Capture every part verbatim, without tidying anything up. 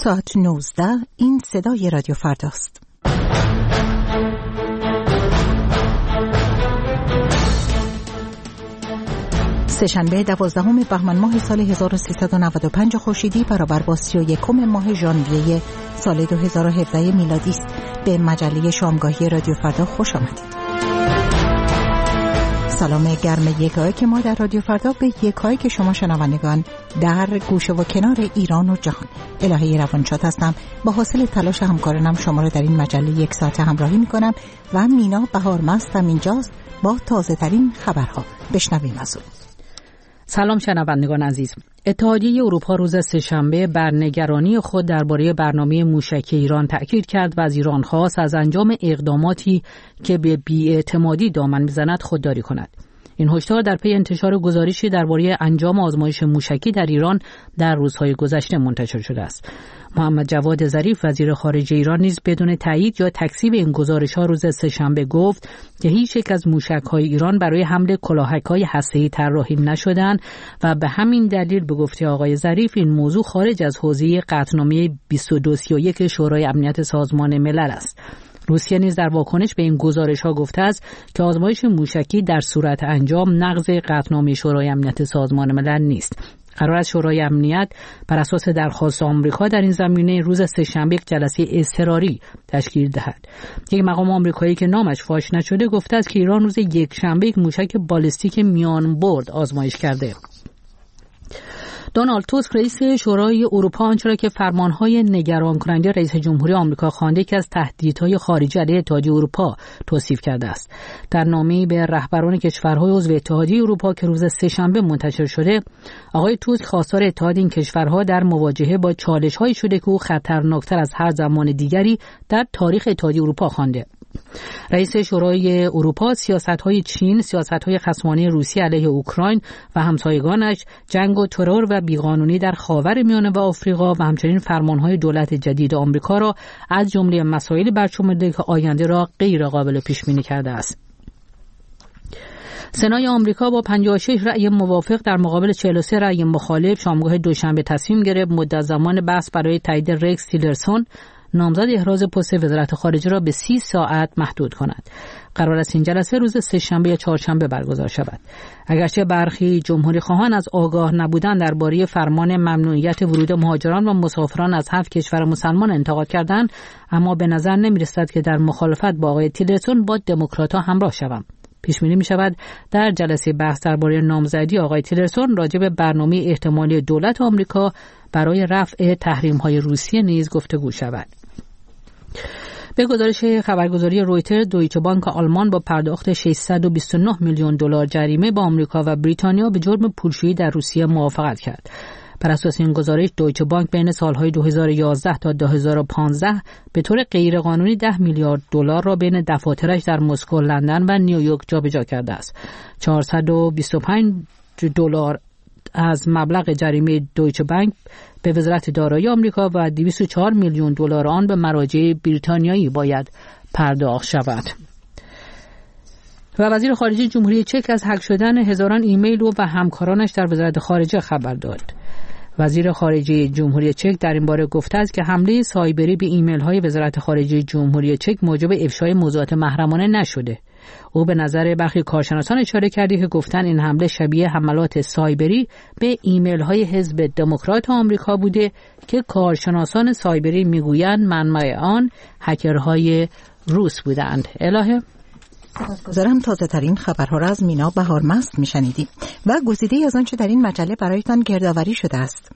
ساعت نوزده، این صدای رادیو فرداست. سه‌شنبه دوازدهم بهمن ماه سال هزار و سیصد و نود و پنج خورشیدی برابر با سی و یکم ماه ژانویه سال دو هزار و هفده میلادی است. به مجله شامگاهی رادیو فردا خوش آمدید. سلام گرم یکایی که ما در رادیو فردا به یکایی که شما شنوندگان در گوشه و کنار ایران و جهان. الهه روانشاد هستم. با حاصل تلاش همکارانم شما را در این مجله یک ساعت همراهی می کنم و مینا بهارمستم اینجاست با تازه ترین خبرها. بشنویم از اون. سلام شنوندگان عزیز. اتحادیه اروپا روز سه‌شنبه بر نگرانی خود درباره برنامه موشکی ایران تأکید کرد و از ایران خواست از انجام اقداماتی که به بی‌اعتمادی دامن می‌زند خودداری کند. این هشدار در پی انتشار گزارشی درباره انجام آزمایش موشکی در ایران در روزهای گذشته منتشر شده است. محمد جواد ظریف وزیر خارجه ایران نیز بدون تایید یا تکذیب این گزارش‌ها روز سه‌شنبه گفت که هیچ یک از موشک‌های ایران برای حمل کلاهک‌های هسته‌ای طراحی نشدند و به همین دلیل به گفته آقای ظریف این موضوع خارج از حوزه قطعنامه بیست و دو سی و یک شورای امنیت سازمان ملل است. روسیه نیز در واکنش به این گزارش‌ها گفته است که آزمایش موشکی در صورت انجام نقض قطعنامه شورای امنیت سازمان ملل نیست. قرار است شورای امنیت بر اساس درخواست آمریکا در این زمینه روز سه‌شنبه یک جلسه اضطراری تشکیل دهد. یک مقام آمریکایی که نامش فاش نشده گفته است که ایران روز یکشنبه یک موشک بالستیک میان برد آزمایش کرده. دونالد توسک رئیس شورای اروپا آنچه را که فرمانهای نگران کننده رئیس جمهوری آمریکا خوانده که از تهدیدهای خارجی علیه اتحادیه اروپا توصیف کرده است. در نامه‌ای به رهبران کشورهای عضو اتحادیه اروپا که روز سه‌شنبه منتشر شده، آقای توسک خواستار اتحاد این کشورها در مواجهه با چالش‌هایی شده که او خطرناکتر از هر زمان دیگری در تاریخ اتحادیه اروپا خوانده. رئیس شورای اروپا سیاست‌های چین، سیاست‌های خصمانه روسیه علیه اوکراین و همسایگانش، جنگ و ترور و بیقانونی در خاورمیانه و آفریقا و همچنین فرمان‌های دولت جدید آمریکا را از جمله مسائلی برشمرده که آینده را غیر قابل پیش‌بینی کرده است. سنای آمریکا با پنجاه و شش رأی موافق در مقابل چهل و سه رأی مخالف شامگاه دوشنبه تصمیم گرفت مدت زمان بحث برای تایید رکس تیلرسون نامزد احراز پست وزارت خارجه را به سی ساعت محدود کند. قرار است این جلسه روز سه‌شنبه یا چهارشنبه برگزار شود. اگرچه برخی جمهوری خواهان از آگاه نبودن درباره فرمان ممنوعیت ورود مهاجران و مسافران از هفت کشور مسلمان انتقاد کردند، اما به نظر نمی‌رسد که در مخالفت با آقای تیلرسون با دموکرات‌ها همراه شوند. پیش بینی می شود در جلسه بحث درباره نامزدی آقای تیلرسون راجع به برنامه احتمالی دولت آمریکا برای رفع تحریم‌های روسیه نیز گفتگو شود. به گزارش خبرگزاری رویترز، دویچه بانک آلمان با پرداخت ششصد و بیست و نه میلیون دلار جریمه با آمریکا و بریتانیا به جرم پولشویی در روسیه موافقت کرد. بر اساس این گزارش دویچه بانک بین سالهای دو هزار و یازده تا دو هزار و پانزده به طور غیرقانونی ده میلیارد دلار را بین دفاترش در مسکو، لندن و نیویورک جابجا کرده است. چهارصد و بیست و پنج دلار از مبلغ جریمه دویچه بانک به وزارت دارایی آمریکا و دویست و چهار میلیون دلار آن به مراجع بریتانیایی باید پرداخت شود. و وزیر خارجه جمهوری چک از هک شدن هزاران ایمیل و همکارانش در وزارت خارجه خبر داد. وزیر خارجه جمهوری چک در این باره گفته است که حمله سایبری به ایمیل‌های وزارت خارجه جمهوری چک موجب افشای موضوعات محرمانه نشده. او به نظر برخی کارشناسان اشاره کرده که گفتن این حمله شبیه حملات سایبری به ایمیل‌های حزب دموکرات آمریکا بوده که کارشناسان سایبری میگویند منبع آن هکرهای روس بودند. الهه سپاسگزارم. تازه ترین خبرها را از مینا بهارمست میشنیدیم و گزیده از آنچه در این مجله برایتان گردآوری شده است.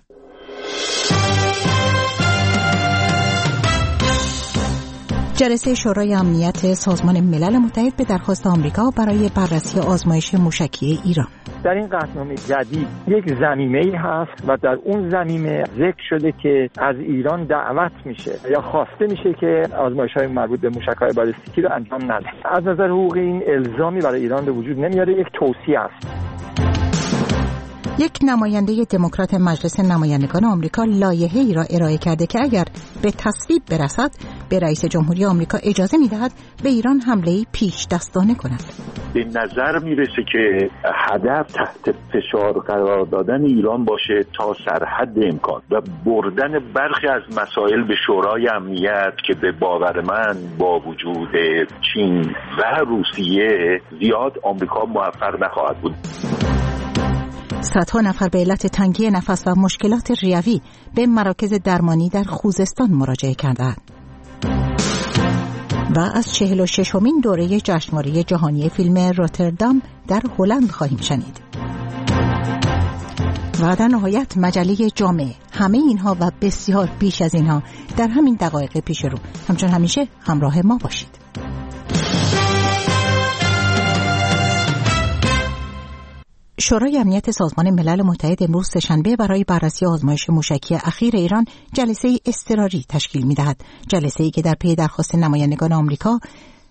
جلسه شورای امنیت سازمان ملل متحد به درخواست آمریکا برای بررسی آزمایش موشکی ایران. در این قطعنامه جدید یک ضمیمه‌ای هست و در اون ضمیمه ذکر شده که از ایران دعوت میشه یا خواسته میشه که آزمایش‌های مربوط به موشک‌های بالستیکی رو انجام نده. از نظر حقوقی این الزامی برای ایران به وجود نمیاره، یک توصیه است. یک نماینده دموکرات مجلس نمایندگان آمریکا لایحه‌ای را ارائه کرده که اگر به تصویب برسد به رئیس جمهوری آمریکا اجازه می‌دهد به ایران حمله‌ای پیش دستانه کند. به نظر میرسه که هدف تحت فشار قرار دادن ایران باشه تا سرحد امکان و بردن برخی از مسائل به شورای امنیت که به باور من با وجود چین و روسیه زیاد آمریکا موفق نخواهد بود. صدها نفر به علت تنگی نفس و مشکلات ریوی به مراکز درمانی در خوزستان مراجعه کردند. و از چهل و ششمین دوره جشنواره جهانی فیلم روتردام در هلند خواهیم شنید. و در نهایت مجله جامعه. همه اینها و بسیار بیش از اینها در همین دقایق پیش رو. همچون همیشه همراه ما باشید. شورای امنیت سازمان ملل متحد امروز سه‌شنبه برای بررسی آزمایش موشکی اخیر ایران جلسه اضطراری تشکیل می‌دهد. جلسه‌ای که در پی درخواست نمایندگان آمریکا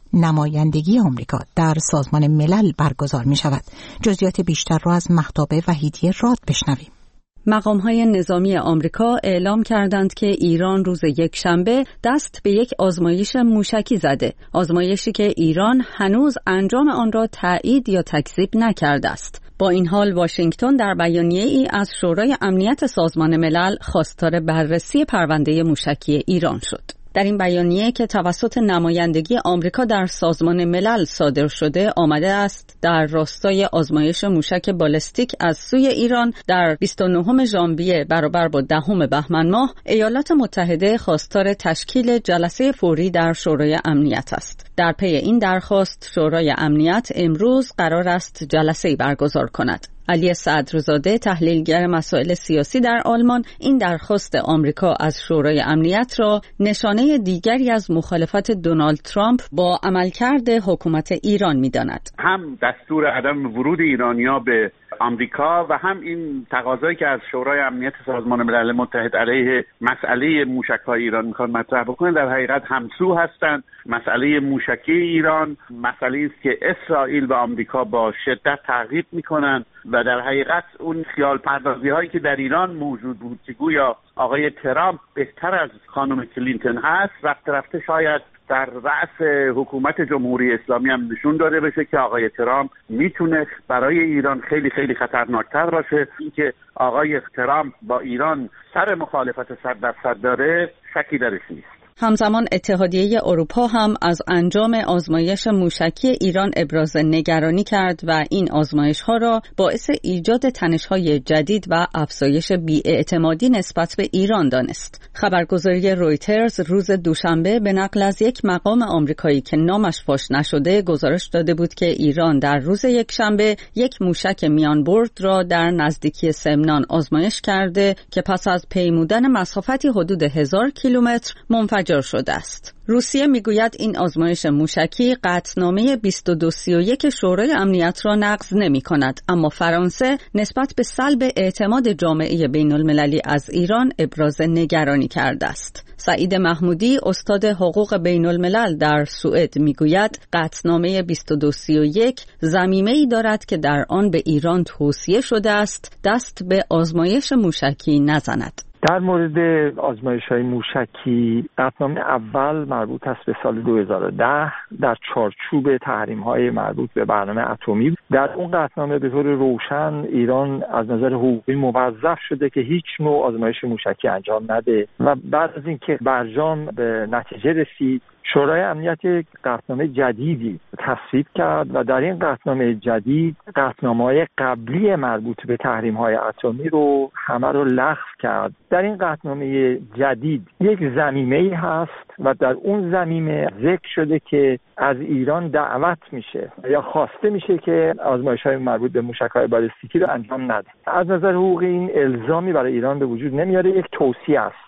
نمایندگی آمریکا در سازمان ملل برگزار می‌شود. جزئیات بیشتر را از مهتاب وحیدی راد بشنویم. مقام‌های نظامی آمریکا اعلام کردند که ایران روز یکشنبه دست به یک آزمایش موشکی زده. آزمایشی که ایران هنوز انجام آن را تایید یا تکذیب نکرده است. با این حال واشنگتن در بیانیه‌ای از شورای امنیت سازمان ملل خواستار بررسی پرونده موشکی ایران شد. در این بیانیه که توسط نمایندگی آمریکا در سازمان ملل صادر شده آمده است در راستای آزمایش موشک بالستیک از سوی ایران در بیست و نهم ژانویه برابر با دهم بهمن ماه ایالات متحده خواستار تشکیل جلسه فوری در شورای امنیت است. در پی این درخواست شورای امنیت امروز قرار است جلسه‌ای برگزار کند. علی صدرزاده تحلیلگر مسائل سیاسی در آلمان این درخواست آمریکا از شورای امنیت را نشانه دیگری از مخالفت دونالد ترامپ با عملکرد حکومت ایران می‌داند. هم دستور عدم ورود ایرانی‌ها به آمریکا و هم این تقاضایی که از شورای امنیت سازمان ملل متحد علیه مسئله موشک‌های ایران می‌خواد مطرح بکنه در حقیقت همسو هستند. مسئله موشکی ایران مسئله است که اسرائیل و آمریکا با شدت تعقیب می‌کنند و در حقیقت اون خیال پردازی هایی که در ایران موجود بود که گویا آقای ترامپ بهتر از خانم کلینتون هست رفته رفته شاید در رأس حکومت جمهوری اسلامی هم نشون داده بشه که آقای ترامپ میتونه برای ایران خیلی خیلی خطرناکتر باشه. اینکه آقای ترامپ با ایران سر مخالفت صد درصد داره شکی درش نیست. همزمان اتحادیه اروپا هم از انجام آزمایش موشکی ایران ابراز نگرانی کرد و این آزمایش‌ها را باعث ایجاد تنش‌های جدید و افزایش بی‌اعتمادی نسبت به ایران دانست. خبرگزاری رویترز روز دوشنبه به نقل از یک مقام آمریکایی که نامش فاش نشده گزارش داده بود که ایران در روز یکشنبه یک موشک میانبرد را در نزدیکی سمنان آزمایش کرده که پس از پیمودن مسافتی حدود هزار کیلومتر منفجر شده است. روسیه میگوید این آزمایش موشکی قطعنامه بیست و دو سی و یک شورای امنیت را نقض نمی کند، اما فرانسه نسبت به سلب اعتماد جامعه بین المللی از ایران ابراز نگرانی کرده است. سعید محمودی استاد حقوق بین الملل در سوئد میگوید قطعنامه بیست و دو سی و یک ضمیمه‌ای دارد که در آن به ایران توصیه شده است دست به آزمایش موشکی نزند. در مورد آزمایش‌های موشکی قطعنامه اول مربوط است به سال دو هزار و ده در چارچوب تحریم‌های مربوط به برنامه اتمی. در اون قطعنامه به طور روشن ایران از نظر حقوقی موظف شده که هیچ نوع آزمایش موشکی انجام نده و بعد از اینکه برجام به نتیجه رسید شورای امنیت قطعنامه جدیدی تصویب کرد و در این قطعنامه جدید قطعنامه‌های قبلی مربوط به تحریم‌های اتمی رو همه رو لغو کرد. در این قطعنامه جدید یک ضمیمه‌ای هست و در اون ضمیمه ذکر شده که از ایران دعوت میشه یا خواسته میشه که آزمایش‌های مربوط به موشک‌های بالستیکی رو انجام نده. از نظر حقوقی این الزامی برای ایران به وجود نمیاره، یک توصیه است.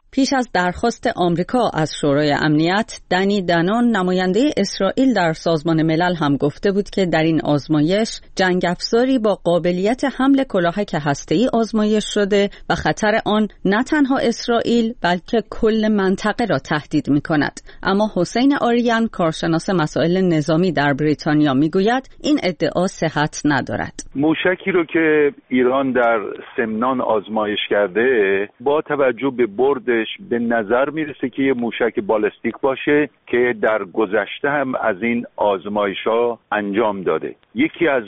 پیش از درخواست آمریکا از شورای امنیت، دنی دنون نماینده اسرائیل در سازمان ملل هم گفته بود که در این آزمایش جنگ افزاری با قابلیت حمل کلاهک هسته‌ای آزمایش شده و خطر آن نه تنها اسرائیل بلکه کل منطقه را تهدید می‌کند. اما حسین آریان، کارشناس مسائل نظامی در بریتانیا، میگوید این ادعا صحت ندارد. موشکی رو که ایران در سمنان آزمایش کرده، با توجه به برد به نظر میرسه که یه موشک بالستیک باشه که در گذشته هم از این آزمایش‌ها انجام داده. یکی از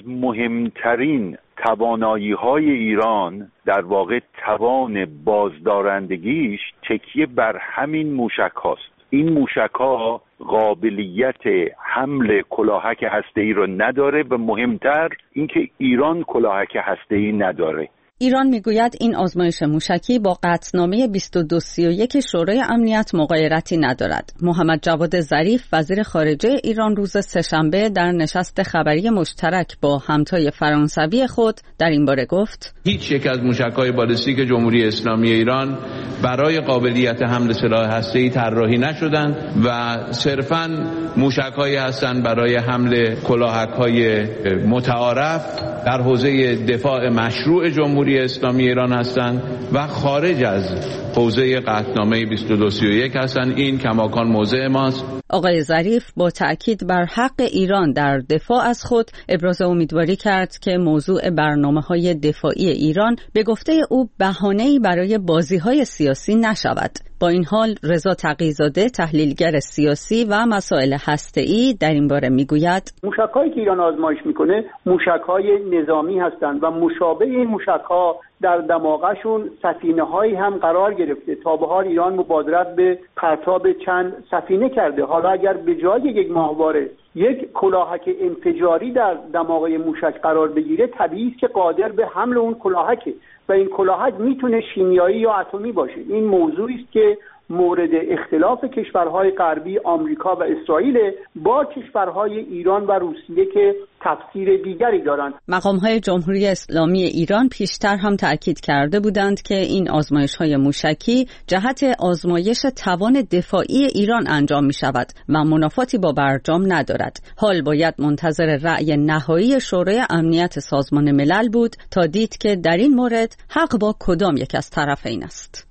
مهمترین توانایی‌های ایران در واقع توان بازدارندگیش تکیه بر همین موشک هاست. این موشک ها قابلیت حمل کلاهک هسته‌ای رو نداره و مهمتر اینکه ایران کلاهک هسته‌ای نداره. ایران میگوید این آزمایش موشکی با قطعنامه بیست و دو سی و یک شورای امنیت مغایرتی ندارد. محمد جواد ظریف، وزیر خارجه ایران، روز سه‌شنبه در نشست خبری مشترک با همتای فرانسوی خود در این باره گفت: هیچ یک از موشک‌های بالستیک جمهوری اسلامی ایران برای قابلیت حمل سلاح هسته‌ای طراحی نشدند و صرفاً موشک‌هایی هستند برای حمل کلاهک‌های متعارف در حوزه دفاع مشروع جمهوری اسلامی ایران هستند و خارج از حوزه قطعنامه بیست و دو سی و یک هستند. این کماکان موضع ماست. آقای ظریف با تأکید بر حق ایران در دفاع از خود ابراز امیدواری کرد که موضوع برنامه‌های دفاعی ایران به گفته او بهانه‌ای برای بازی‌های سیاسی نشود. با این حال رضا تقی‌زاده، تحلیلگر سیاسی و مسائل هسته‌ای، در این باره میگوید: موشک‌هایی که ایران آزمایش میکنه موشک‌های نظامی هستند و مشابه این موشک‌ها در دماغشون سفینه‌هایی هم قرار گرفته. تا به حال ایران مبادرت به پرتاب چند سفینه کرده. حالا اگر به جای یک ماهواره یک کلاهک انفجاری در دماغه موشک قرار بگیره، طبیعی است که قادر به حمل اون کلاهکه و این کلاهک میتونه شیمیایی یا اتمی باشه. این موضوعی است که مورد اختلاف کشورهای غربی آمریکا و اسرائیل با کشورهای ایران و روسیه که تفسیر دیگری دارند. مقام‌های جمهوری اسلامی ایران پیشتر هم تأکید کرده بودند که این آزمایش‌های موشکی جهت آزمایش توان دفاعی ایران انجام می‌شود و منافاتی با برجام ندارد. حال باید منتظر رأی نهایی شورای امنیت سازمان ملل بود تا دید که در این مورد حق با کدام یک از طرفین است.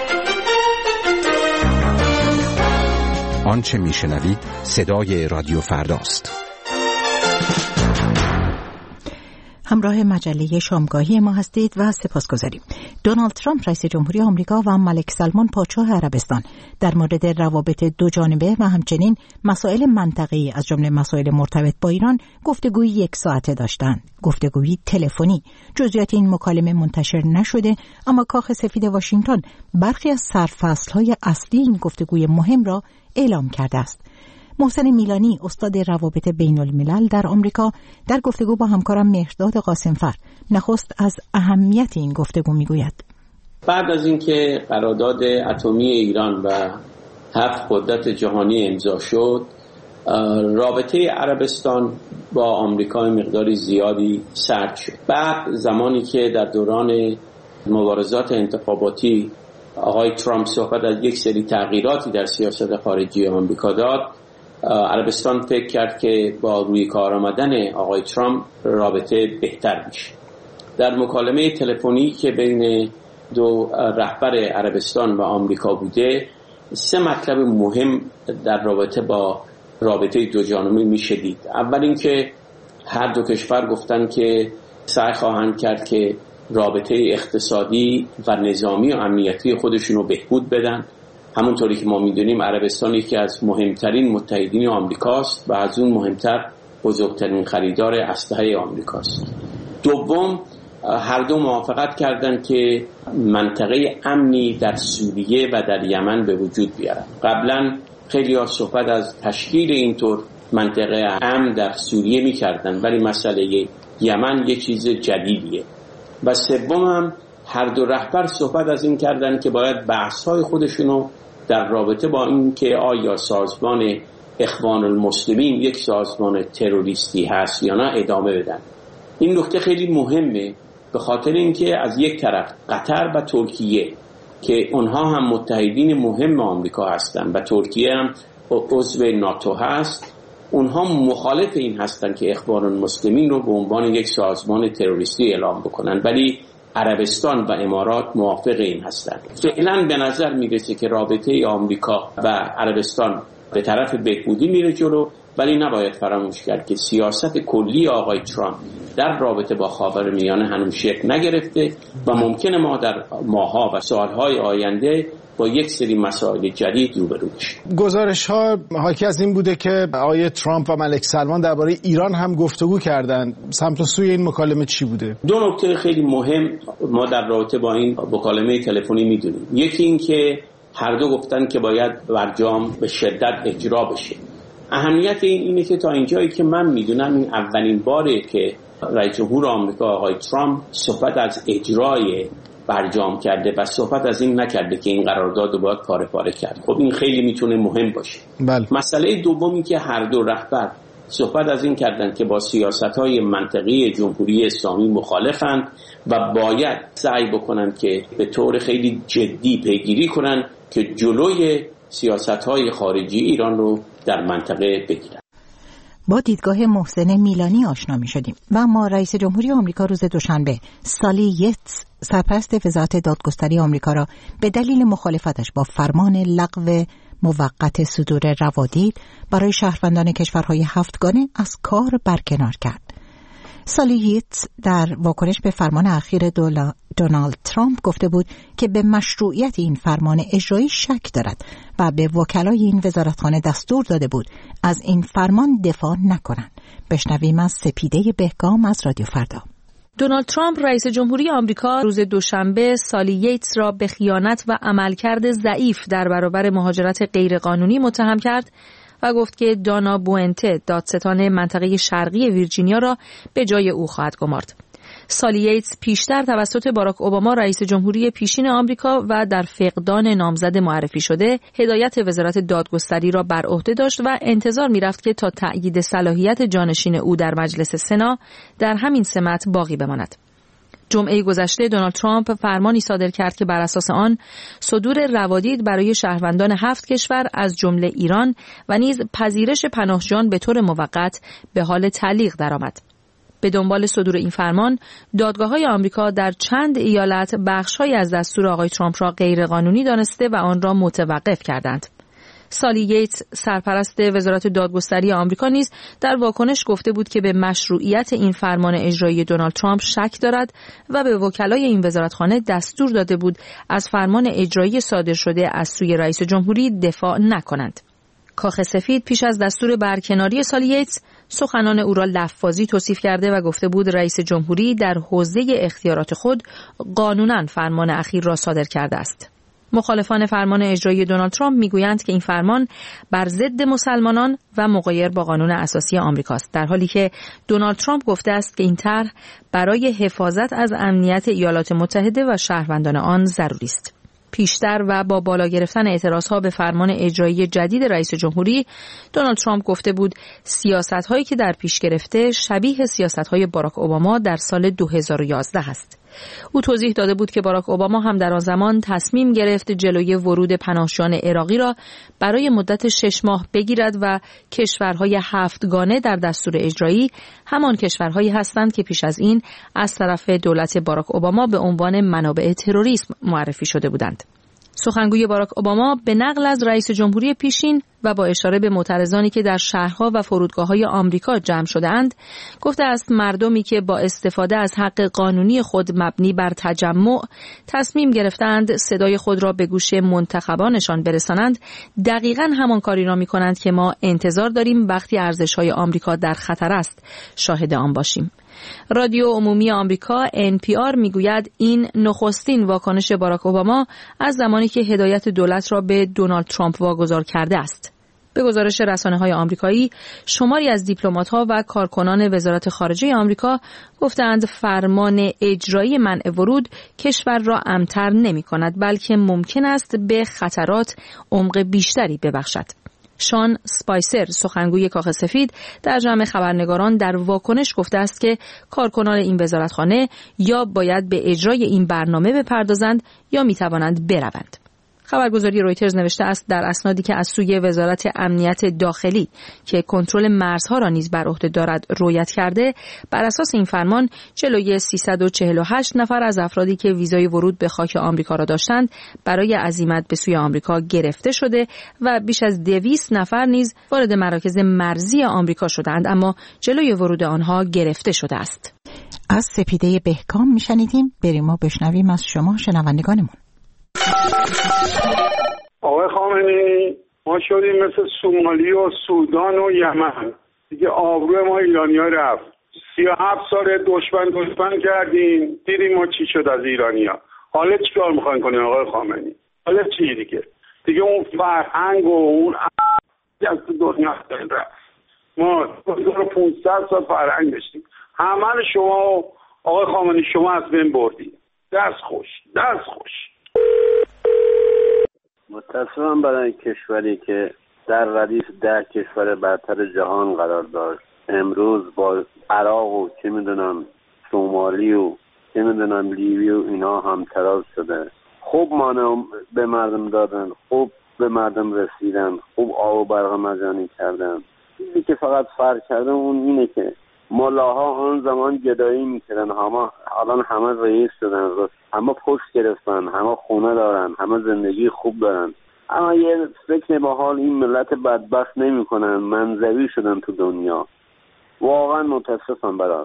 آنچه میشنوید صدای رادیو فرداست. همراه مجله شامگاهی ما هستید و سپاسگزاریم. دونالد ترامپ رئیس جمهوری آمریکا و ملک سلمان پادشاه عربستان در مورد روابط دو جانبه و همچنین مسائل منطقه‌ای از جمله مسائل مرتبط با ایران گفتگوی یک ساعته داشتند. گفتگوی تلفنی. جزئیات این مکالمه منتشر نشده، اما کاخ سفید واشنگتن برخی از سرفصل‌های اصلی این گفتگوی مهم را اعلام کرده است. محسن میلانی، استاد روابط بین الملل در آمریکا، در گفتگو با همکارم مهرداد قاسمفر نخست از اهمیت این گفتگو میگوید. بعد از اینکه قرارداد اتمی ایران و هفت قدرت جهانی امضا شد، رابطه عربستان با آمریکا مقداری زیادی سرد شد. بعد زمانی که در دوران مبارزات انتخاباتی آقای ترامپ صحبت از یک سری تغییراتی در سیاست خارجی آمریکا داد، عربستان فکر کرد که با روی کار آمدن آقای ترامپ رابطه بهتر میشه. در مکالمه تلفنی که بین دو رهبر عربستان و آمریکا بوده، سه مطلب مهم در رابطه با رابطه دو جانبه میشه دید. اول اینکه هر دو کشور گفتن که سعی خواهند کرد که رابطه اقتصادی و نظامی و امنیتی خودشون رو بهبود بدن. همونطوری که ما میدونیم عربستان یکی از مهمترین متحدین آمریکاست و از اون مهمتر بزرگترین خریدار اسلحه آمریکاست. دوم، هر دو موافقت کردند که منطقه امنی در سوریه و در یمن به وجود بیارن. قبلا خیلی ها صحبت از تشکیل اینطور منطقه امن در سوریه میکردن، ولی مسئله یمن یک چیز جدیدیه. و سوم هم هر دو رهبر صحبت از این کردن که باید بحث‌های خودشونو در رابطه با این که آیا سازمان اخوان المسلمین یک سازمان تروریستی هست یا نه ادامه بدن. این نکته خیلی مهمه، به خاطر اینکه از یک طرف قطر و ترکیه که اونها هم متحدین مهم آمریکا هستند و ترکیه هم عضو ناتو هست، اونها مخالف این هستند که اخوان المسلمین رو به عنوان یک سازمان تروریستی اعلام بکنن، ولی عربستان و امارات موافق این هستند. فعلا به نظر میرسه که رابطه آمریکا و عربستان به طرف بهبودی میره جلو، ولی نباید فراموش کرد که سیاست کلی آقای ترامپ در رابطه با خاورمیانه هنوز شکل نگرفته و ممکنه ما در ماه‌ها و سال‌های آینده با یک سری مسائل جدید روبرو بشیم. گزارش‌ها حاکی از این بوده که آقای ترامپ و ملک سلمان درباره ایران هم گفتگو کردن. سمت و سوی این مکالمه چی بوده؟ دو نکته خیلی مهم ما در رابطه با این مکالمه تلفنی می‌دونیم. یکی این که هر دو گفتن که باید برجام به شدت اجرا بشه. اهمیت این اینه که تا اینجایی که من میدونم این اولین باره که رئیس جمهور آمریکا آقای ترامپ صحبت از اجرای برجام کرده و صحبت از این نکرده که این قرارداد رو باید پاره پاره کرد. خب این خیلی میتونه مهم باشه. بله. مسئله دومی که هر دو رهبر صحبت از این کردن که با سیاست‌های منطقی جمهوری اسلامی مخالفن و باید سعی بکنن که به طور خیلی جدی پیگیری کنن که جلوی سیاست‌های خارجی ایران رو در منطقه بگیرن. با دیدگاه محسن میلانی آشنا می شدیم و ما رئیس جمهوری آمریکا روز دوشنبه سالی یتس سرپرست وزارت دادگستری آمریکا را به دلیل مخالفتش با فرمان لغو موقت صدور روادید برای شهروندان کشورهای هفتگانه از کار برکنار کرد. سالی یتس در واکنش به فرمان اخیر دونالد ترامپ گفته بود که به مشروعیت این فرمان اجرایی شک دارد و به وکلای این وزارتخانه دستور داده بود از این فرمان دفاع نکنند. بشنویم از سپیده بهگام از رادیو فردا. دونالد ترامپ رئیس جمهوری آمریکا روز دوشنبه سالی یتس را به خیانت و عملکرد ضعیف در برابر مهاجرت غیرقانونی متهم کرد و گفت که دانا بوئنته دادستان منطقه شرقی ویرجینیا را به جای او خواهد گمارد. سالی یتس پیشتر توسط باراک اوباما رئیس جمهوری پیشین آمریکا و در فقدان نامزد معرفی شده هدایت وزارت دادگستری را بر عهده داشت و انتظار می‌رفت که تا تأیید صلاحیت جانشین او در مجلس سنا در همین سمت باقی بماند. جمعه گذشته دونالد ترامپ فرمانی صادر کرد که بر اساس آن صدور روادید برای شهروندان هفت کشور از جمله ایران و نیز پذیرش پناهجویان به طور موقت به حال تعلیق درآمد. به دنبال صدور این فرمان، دادگاه‌های آمریکا در چند ایالت بخش‌هایی از دستور آقای ترامپ را غیرقانونی دانسته و آن را متوقف کردند. سالی یتس سرپرست وزارت دادگستری آمریکا نیز در واکنش گفته بود که به مشروعیت این فرمان اجرایی دونالد ترامپ شک دارد و به وکلای این وزارتخانه دستور داده بود از فرمان اجرایی صادر شده از سوی رئیس جمهوری دفاع نکنند. کاخ سفید پیش از دستور برکناری سالی یتس سخنان او را لفظی توصیف کرده و گفته بود رئیس جمهوری در حوزه اختیارات خود قانوناً فرمان اخیر را صادر کرده است. مخالفان فرمان اجرایی دونالد ترامپ میگویند که این فرمان بر ضد مسلمانان و مغایر با قانون اساسی آمریکاست، در حالی که دونالد ترامپ گفته است که این طرح برای حفاظت از امنیت ایالات متحده و شهروندان آن ضروری است. پیشتر و با بالا گرفتن اعتراضها به فرمان اجرایی جدید رئیس جمهوری، دونالد ترامپ گفته بود سیاست‌هایی که در پیش گرفته شبیه سیاست‌های باراک اوباما در سال دو هزار و یازده است. او توضیح داده بود که باراک اوباما هم در آن زمان تصمیم گرفت جلوی ورود پناهجویان عراقی را برای مدت شش ماه بگیرد و کشورهای هفتگانه در دستور اجرایی همان کشورهایی هستند که پیش از این از طرف دولت باراک اوباما به عنوان منابع تروریسم معرفی شده بودند. سخنگوی باراک اوباما به نقل از رئیس جمهوری پیشین و با اشاره به معترضانی که در شهرها و فرودگاه‌های آمریکا جمع شده‌اند گفته است مردمی که با استفاده از حق قانونی خود مبنی بر تجمع تصمیم گرفتند صدای خود را به گوش منتخبانشان برسانند دقیقاً همان کاری را می‌کنند که ما انتظار داریم وقتی ارزش‌های آمریکا در خطر است شاهد آن باشیم. رادیو عمومی آمریکا ان پی آر میگوید این نخستین واکنش باراک اوباما از زمانی که هدایت دولت را به دونالد ترامپ واگذار کرده است. به گزارش رسانه‌های آمریکایی، شماری از دیپلمات‌ها و کارکنان وزارت خارجه آمریکا گفتند فرمان اجرایی منع ورود کشور را امن‌تر نمی‌کند، بلکه ممکن است به خطرات عمق بیشتری ببخشد. شان اسپایسر سخنگوی کاخ سفید در جمع خبرنگاران در واکنش گفته است که کارکنان این وزارتخانه یا باید به اجرای این برنامه بپردازند یا میتوانند بروند. خبرگزاری رویترز نوشته است در اسنادی که از سوی وزارت امنیت داخلی که کنترل مرزها را نیز بر عهده دارد رویت کرده، بر اساس این فرمان جلوی سیصد و چهل و هشت نفر از افرادی که ویزای ورود به خاک آمریکا را داشتند برای عزیمت به سوی آمریکا گرفته شده و بیش از دویست نفر نیز وارد مراکز مرزی آمریکا شدند، اما جلوی ورود آنها گرفته شده است. از سپیده بهکام میشنیدیم. بریم ما بشنویم از شما شنوندگانمون. آقای خامنه‌ای، ما شدیم مثل سومالی و سودان و یمن دیگه. آبروی ما ایرانی‌ها رفت. سی و هفت سال دشمن دشمن کردیم، دیدیم ما چی شد از ایرانی‌ها. حالا چیکار می‌خواین کنین آقای خامنه‌ای؟ حالا چی دیگه؟ دیگه اون فرهنگ و اون از دنیا رفت. ما هزار و پانصد سال فرهنگ داشتیم. همه شما آقای خامنه‌ای شما از بین بردید. دست خوش، دست خوش. متاسفم برای کشوری که در ردیف ده کشور برتر جهان قرار داشت امروز با عراق و چه میدونم سومالی و چه میدونم لیبی و اینا هم تراز شده. خوب مانع به مردم دادن، خوب به مردم رسیدن، خوب آب و برق مجانی کردن. چیزی که فقط فرق کرده اون اینه که ملاها آن زمان گدایی میکردن، همه الان همه رئیس شدن، همه پست گرفتن، همه خونه دارن، همه زندگی خوب دارن، اما یه فکر به حال این ملت بدبخت نمی کنن، منزوی شدن تو دنیا. واقعا متاسفم برات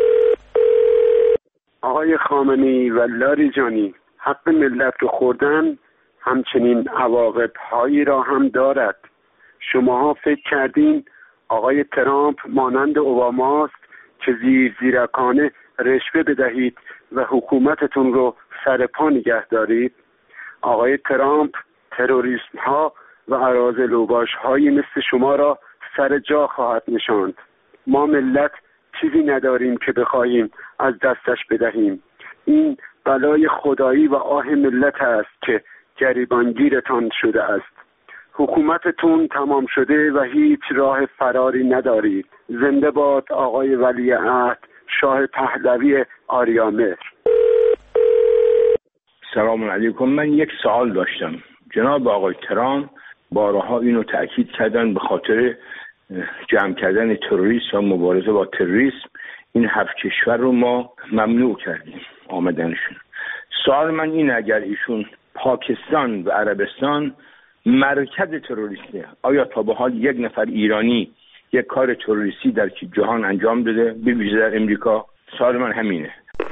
آقای خامنه‌ای و لاری جانی. حق ملت رو خوردن همچنین عواقب هایی را هم دارد. شماها فکر کردین آقای ترامپ مانند اوباماست که زیر زیرکانه رشوه بدهید و حکومتتون رو سر پا نگه دارید؟ آقای ترامپ تروریسم ها و اراذلوباش هایی مثل شما را سر جا خواهد نشاند. ما ملت چیزی نداریم که بخواهیم از دستش بدهیم. این بلای خدایی و آه ملت است که گریبانگیرتان شده است. حکومتتون تمام شده و هیچ راه فراری ندارید. زنده باد آقای ولیعهد شاه پهلوی آریامهر. سلام علیکم. من یک سوال داشتم. جناب آقای ترامپ بارها اینو تأکید کردن به خاطر جمع کردن تروریست و مبارزه با تروریسم این هفت کشور رو ما ممنوع کردیم آمدنشون. سوال من این، اگر ایشون پاکستان و عربستان مرکز تروریسته، آیا تا به حال یک نفر ایرانی یک کار تروریستی در جهان انجام داده، به ویژه در امریکا؟ سوال من همینه.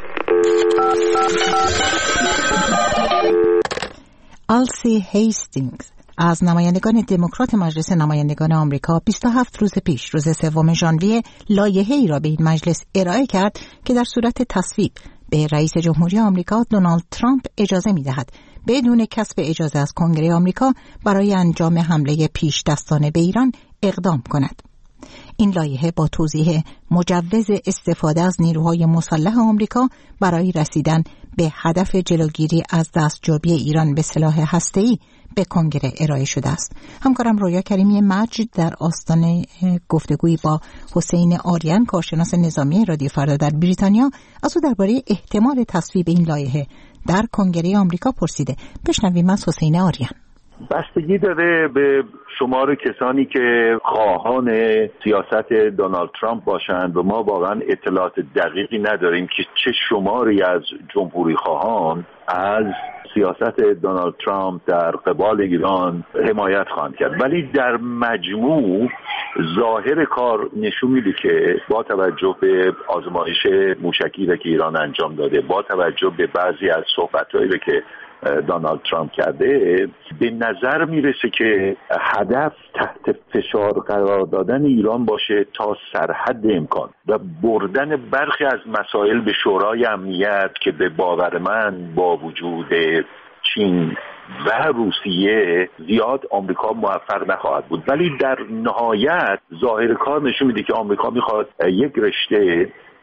آلسی هیستینگز از نمایندگان دموکرات مجلس نمایندگان آمریکا بیست و هفت روز پیش روز سوم ژانویه لایحه‌ای را به این مجلس ارائه کرد که در صورت تصویب به رئیس جمهوری آمریکا دونالد ترامپ اجازه می‌دهد بدون کسب اجازه از کنگره آمریکا برای انجام حمله پیش دستانه به ایران اقدام کند. این لایحه با توضیح مجوز استفاده از نیروهای مسلح آمریکا برای رسیدن به هدف جلوگیری از دستیابی ایران به سلاح هسته‌ای به کنگره ارائه شده است. همکارم رویا کریمی مجد در آستان گفتگویی با حسین آریان، کارشناس نظامی رادیو فردا در بریتانیا، از او درباره احتمال تصویب این لایحه در کنگره آمریکا پرسیده. بشنویم از حسین آریان. بستگی داره به شمار کسانی که خواهان سیاست دونالد ترامپ باشند و ما واقعا اطلاعات دقیقی نداریم که چه شماری از جمهوری خواهان از سیاست دونالد ترامپ در قبال ایران حمایت خواهند کرد، ولی در مجموع ظاهر کار نشون میده که با توجه به آزمایش موشکی که ایران انجام داده، با توجه به بعضی از صحبت‌هایی که دونالد ترامپ کرده، به نظر میرسه که هدف تحت فشار قرار دادن ایران باشه تا سرحد امکان و بردن برخی از مسائل به شورای امنیت که به باور من با وجود چین و روسیه زیاد آمریکا موفق نخواهد بود. ولی در نهایت ظاهر کار نشون میده که آمریکا میخواد یک رشته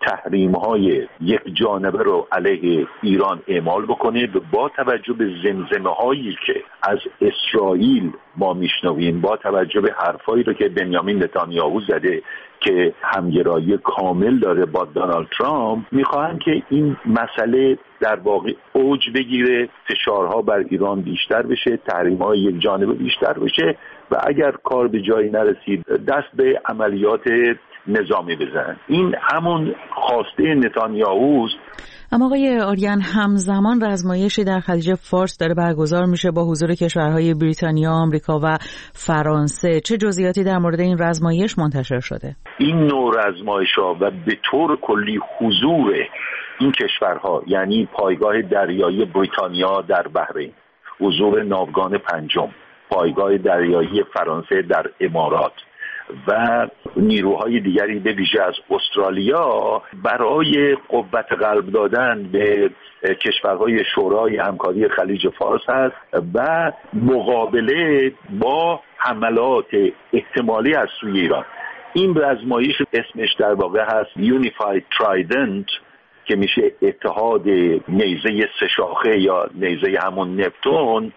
تحریم‌های یک جانبه رو علیه ایران اعمال بکنه با توجه به زمزمه‌هایی که از اسرائیل ما میشنویم، با توجه به حرفایی رو که بنیامین نتانیاهو زده که همگرایی کامل داره با دونالد ترامپ، میخواهند که این مسئله در واقع اوج بگیره، فشارها بر ایران بیشتر بشه، تحریم‌های یک جانبه بیشتر بشه و اگر کار به جایی نرسید دست به عملیات نظامی بزنن. این همون خواسته نتانیاهوست. اما آقای آریان، همزمان رزمایشی در خلیج فارس داره برگزار میشه با حضور کشورهای بریتانیا، آمریکا و فرانسه. چه جزئیاتی در مورد این رزمایش منتشر شده؟ این نوع رزمایش‌ها و به طور کلی حضور این کشورها، یعنی پایگاه دریایی بریتانیا در بحرین، حضور ناوگان پنجم، پایگاه دریایی فرانسه در امارات و نیروهای دیگری به ویژه از استرالیا برای قوت قلب دادن به کشورهای شورای همکاری خلیج فارس هست و مقابله با حملات احتمالی از سوی ایران. این رزمایش اسمش در واقع هست Unified Trident که میشه اتحاد نیزه سه شاخه یا نیزه همون نپتون،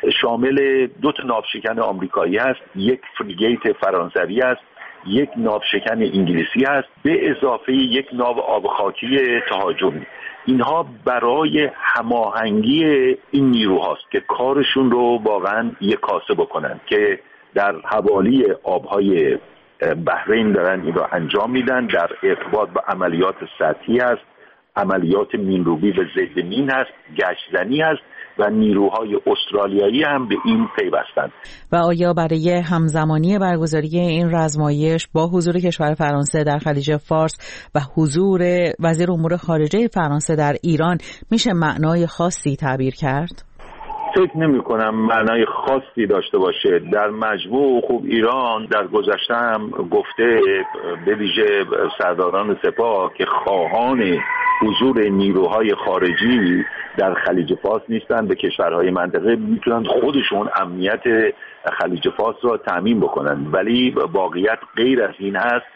شامل دو تا ناوشکن آمریکایی هست، یک فریگیت فرانسوی است، یک ناوشکن انگلیسی است، به اضافه یک ناو آبخاکی تهاجمی. اینها برای هماهنگی این نیروهاست که کارشون رو واقعا یک کاسه بکنن که در حوالی آبهای بحرین دارن این رو انجام میدن. در ارتباط با عملیات سطحی است، عملیات مینروبی به ضد مین هست، گشتزنی هست و نیروهای استرالیایی هم به این پیوستند. و آیا برای همزمانی برگزاری این رزمایش با حضور کشور فرانسه در خلیج فارس و حضور وزیر امور خارجه فرانسه در ایران میشه معنای خاصی تعبیر کرد؟ فکر نمی کنم معنای خاصی داشته باشه. در مجموع خوب ایران در گذشته هم گفته، به ویژه سرداران سپاه، که خواهان حضور نیروهای خارجی در خلیج فارس نیستن. به کشورهای منطقه میتونن خودشون امنیت خلیج فارس را تامین بکنن، ولی واقعیت غیر از این هست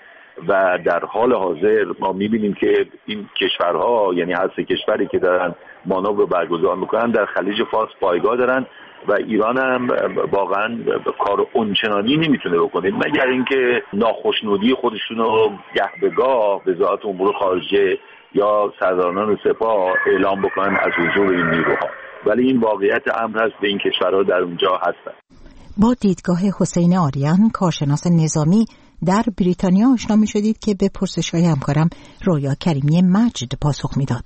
و در حال حاضر ما میبینیم که این کشورها، یعنی هر سه کشوری که دارن مانور برگزار میکنن، در خلیج فارس پایگاه دارن و ایران هم واقعا کار اونچنانی نمیتونه بکنه مگر اینکه ناخشنودی خودشون رو گه به گاه وزارت امور خارجه یا سرداران سپاه اعلام بکنن از حضور این نیروها، ولی این واقعیت امر هست، به این کشورها در اونجا هستن. با دیدگاه حسین آریان، کارشناس نظامی در بریتانیا، آشنا می شدید که به پرسش‌های همکارم رویا کریمی مجد پاسخ میداد.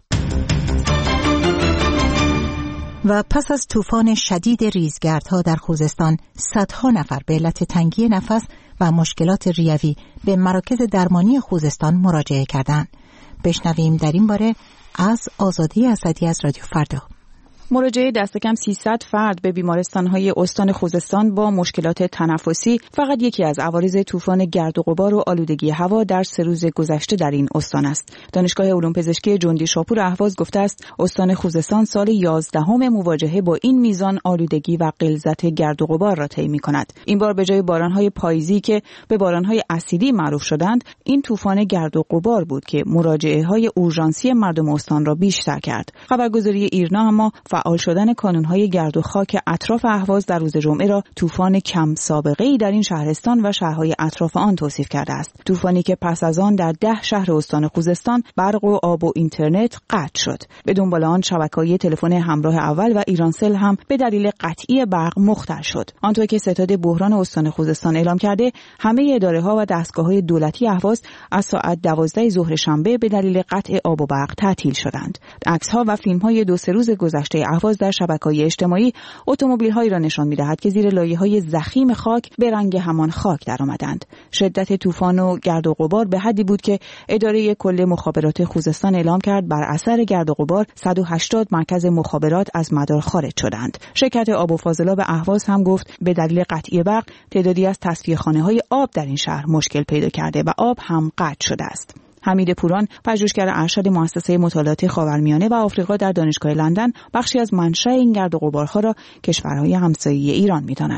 و پس از طوفان شدید ریزگردها در خوزستان، صدها نفر به علت تنگی نفس و مشکلات ریوی به مراکز درمانی خوزستان مراجعه کردند. بشنویم در این باره از آزادی اسدی از رادیو فردا. مراجعه دست کم سیصد فرد به بیمارستان‌های استان خوزستان با مشکلات تنفسی فقط یکی از عوارض طوفان گرد و غبار و آلودگی هوا در سه روز گذشته در این استان است. دانشگاه علوم پزشکی جندی شاپور اهواز گفته است استان خوزستان سال یازدهم مواجهه با این میزان آلودگی و غلظت گرد و غبار را طی می‌کند. این بار به جای باران‌های پاییزی که به باران‌های اسیدی معروف شدند، این طوفان گرد و غبار بود که مراجعه‌های اورژانسی مردم استان را بیشتر کرد. خبرگزاری ایرنا اما فعال شدن کانون‌های گرد و خاک اطراف اهواز در روز جمعه را طوفان کم سابقه‌ای در این شهرستان و شهرهای اطراف آن توصیف کرده است. طوفانی که پس از آن در ده شهر استان خوزستان برق و آب و اینترنت قطع شد. به دنبال آن شبکه‌های تلفن همراه اول و ایرانسل هم به دلیل قطعی برق مختل شد. آنطور که ستاد بحران استان خوزستان اعلام کرده، همه اداره‌ها و دستگاه‌های دولتی اهواز از ساعت دوازده ظهر شنبه به دلیل قطع آب و برق تعطیل شدند. عکس‌ها و فیلم‌های دو سه روز گذشته اهواز در شبکه‌های اجتماعی اتومبیل‌هایی را نشان می‌دهد که زیر لایه‌های ضخیم خاک به رنگ همان خاک درآمدند. شدت طوفان و گرد و غبار به حدی بود که اداره کل مخابرات خوزستان اعلام کرد بر اثر گرد و غبار صد و هشتاد مرکز مخابرات از مدار خارج شدند. شرکت آب و فاضلاب اهواز هم گفت به دلیل قطعی برق تعدادی از تصفیه‌خانه‌های آب در این شهر مشکل پیدا کرده و آب هم قطع شده است. حمید پوران، پژوهشگر ارشد مؤسسه مطالعات خاورمیانه و آفریقا در دانشگاه لندن، بخشی از منشأ این گرد و غبارها را کشورهای همسایه ایران می‌داند.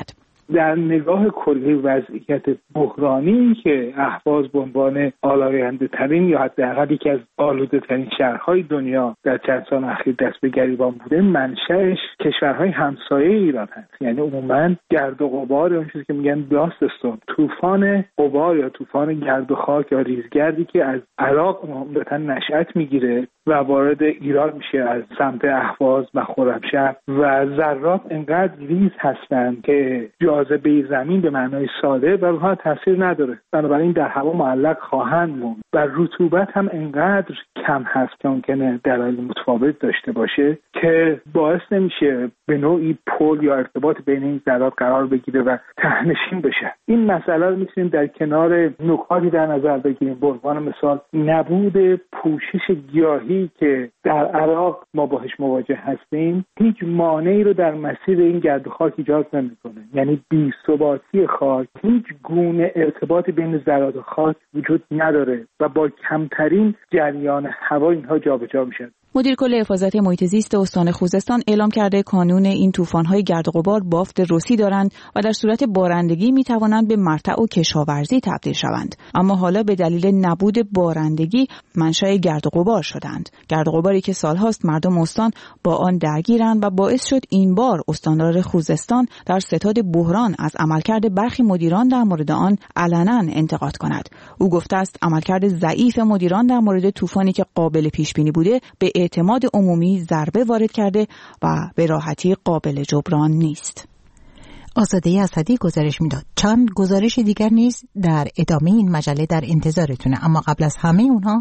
در نگاه کلی وضعیت بحرانی که اهواز به عنوان آلاینده ترین یا حداقل یکی از آلوده ترین شهرهای دنیا در چند سال اخیر دست به گریبان بوده، منشأش کشورهای همسایه ایران هست. یعنی عموما گرد و غبار، اون چیزی که میگن داستستون، طوفان غبار یا طوفان گرد و خاک یا ریزگردی که از عراق عمدتاً نشأت میگیره و وارد ایران میشه از سمت اهواز و خرمشهر و ذرات انقدر ریز هستند که جاذبه زمین به معنای ساده بر اونها تاثیر نداره، بنابراین در هوا معلق خواهند موند و رطوبت هم انقدر کم هست که ممکنه دلایل متفاوت داشته باشه که باعث نمیشه به نوعی پل یا ارتباط بین این ذرات قرار بگیره و تهنشین بشه. این مسئله رو میتونیم در کنار نکاتی در نظر بگیریم. به عنوان مثال نبود پوشش گیاهی که در عراق ما باهاش مواجه هستیم هیچ مانعی رو در مسیر این گرد و خاک ایجاد نمیکنه. یعنی بی‌ثباتی خاک، هیچ گونه ارتباط بین ذرات خاک وجود نداره و با کمترین جریان هوا اینها جابجا میشن. مدیر کل حفاظت محیط زیست استان خوزستان اعلام کرده کانون این طوفان‌های گرد و غبار بافت رسی دارند و در صورت بارندگی می‌توانند به مرتع و کشاورزی تبدیل شوند، اما حالا به دلیل نبود بارندگی منشأ گرد و غبار شدند. گرد و غباری که سال‌هاست مردم استان با آن درگیرند و باعث شد این بار استاندار خوزستان در ستاد بحران از عملکرد برخی مدیران در مورد آن علنا انتقاد کند. او گفته است عملکرد ضعیف مدیران در مورد طوفانی که قابل پیش‌بینی بوده به اعتماد عمومی ضربه وارد کرده و به راحتی قابل جبران نیست. آزاده اسدی گزارش میداد. چند گزارش دیگر نیز در ادامه این مجله در انتظارتونه، اما قبل از همه اونها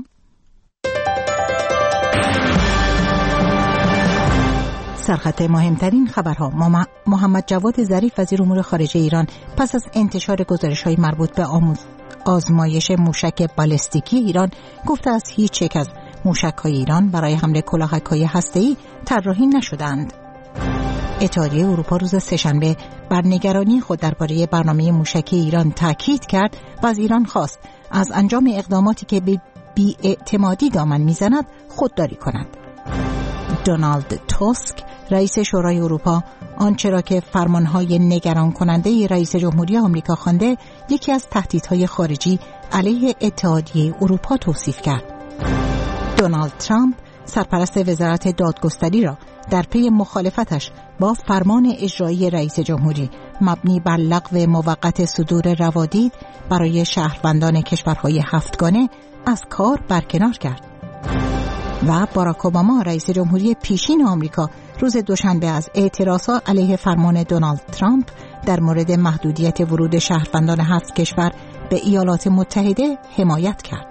سرخط مهمترین خبرها. محمد جواد ظریف وزیر امور خارجه ایران پس از انتشار گزارش‌های مربوط به آموز آزمایش موشک بالستیکی ایران گفته است هیچ یک از موشک‌های ایران برای حمله کلاهک‌های هسته‌ای طراحی نشدند. اتحادیه اروپا روز سه‌شنبه بر نگرانی خود درباره برنامه موشکی ایران تاکید کرد و از ایران خواست از انجام اقداماتی که به بی‌اعتمادی دامن می‌زند خودداری کند. دونالد توسک رئیس شورای اروپا آنچه را که فرمانهای نگران کننده رئیس جمهوری آمریکا خوانده یکی از تهدیدهای خارجی علیه اتحادیه اروپا توصیف کرد. دونالد ترامپ سرپرست وزارت دادگستری را در پی مخالفتش با فرمان اجرایی رئیس جمهوری مبنی بر لغو موقت صدور روادید برای شهروندان کشورهای هفتگانه از کار برکنار کرد. و باراک اوباما رئیس جمهوری پیشین آمریکا روز دوشنبه از اعتراضات علیه فرمان دونالد ترامپ در مورد محدودیت ورود شهروندان هفت کشور به ایالات متحده حمایت کرد.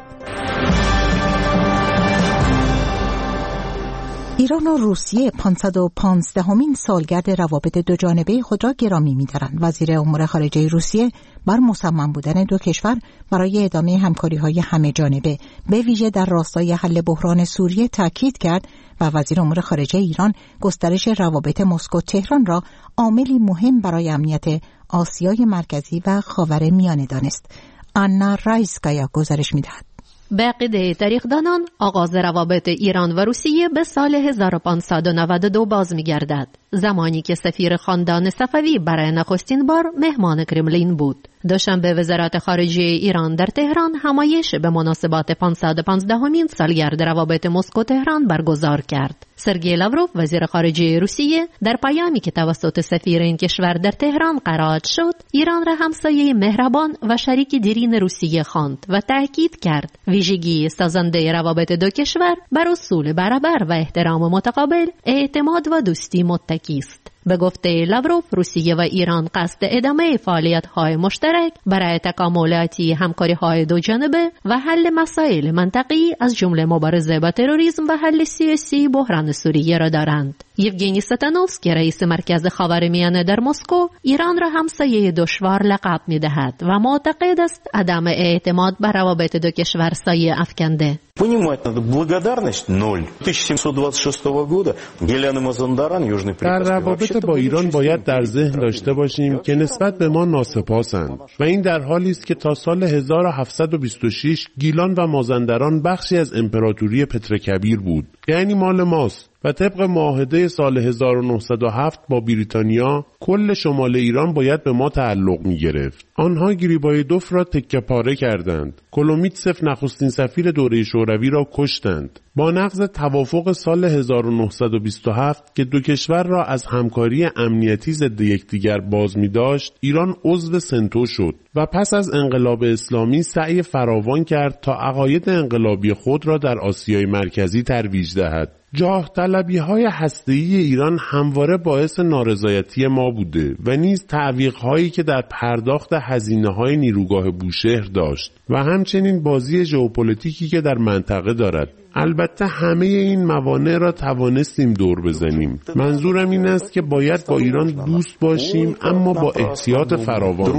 ایران و روسیه پانصد و پانزدهمین سالگرد روابط دو جانبه خود را گرامی می‌دارند. وزیر امور خارجه روسیه بر مصمم بودن دو کشور برای ادامه همکاری‌های همه جانبه به ویژه در راستای حل بحران سوریه تاکید کرد و وزیر امور خارجه ایران گسترش روابط مسکو تهران را عاملی مهم برای امنیت آسیای مرکزی و خاورمیانه دانست. آنا رایسکایا گزارش می‌دهد. به عقیده تاریخ‌دانان آغاز روابط ایران و روسیه به سال هزار و پانصد و نود و دو باز می‌گردد، زمانی که سفیر خاندان صفوی برای نخستین بار مهمان کرملین بود. دوشنبه وزارت خارجه ایران در تهران همایش به مناسبات پانصد و پانزدهمین سالگرد روابط مسکو تهران برگزار کرد. سرگئی لاوروف وزیر خارجه روسیه در پیامی که توسط سفیر این کشور در تهران قرائت شد، ایران را همسایه مهربان و شریک دیرین روسیه خواند و تاکید کرد ویژگی سازنده روابط دو کشور بر اصول برابر و احترام متقابل، اعتماد و دوستی متکی است. به گفته لاوروف، روسیه و ایران قصد ادامه فعالیت‌های مشترک برای تکاملاتی همکاری‌های دو جانبه و حل مسائل منطقی از جمله مبارزه با تروریسم و حل سیاسی بحران سوریه را دارند. یوگنی ستانوفسکی رئیس مرکز خاورمیانه در مسکو ایران را همسایه دشوار لقب می‌دهد و معتقد است عدم اعتماد بر روابط دو کشور سایه افکنده. Понимать надо благодарность ноль. тысяча семьсот двадцать шестого года Гелян и Мазандаран, Южный در روابط با ایران باید در ذهن داشته باشیم که نسبت به ما ناسپاسند و این در حالی است که تا سال هزار و هفتصد و بیست و شش گیلان و مازندران بخشی از امپراتوری پترکبیر بود، یعنی مال ماست و طبق معاهده سال هزار و نهصد و هفت با بریتانیا کل شمال ایران باید به ما تعلق می گرفت. آنها گریبایدوف را تکه پاره کردند. کلومیتسف نخستین سفیر دوره شوروی را کشتند. با نقض توافق سال هزار و نهصد و بیست و هفت که دو کشور را از همکاری امنیتی ضد یکدیگر باز می داشت، ایران عضو سنتو شد و پس از انقلاب اسلامی سعی فراوان کرد تا عقاید انقلابی خود را در آسیای مرکزی ترویج دهد. جاه طلبی های هسته‌ای ایران همواره باعث نارضایتی ما بوده و نیز تعویق هایی که در پرداخت هزینه های نیروگاه بوشهر داشت و همچنین بازی ژئوپلیتیکی که در منطقه دارد. البته همه این موانع را توانستیم دور بزنیم. منظورم این است که باید با ایران دوست باشیم اما با احتیاط فراوان.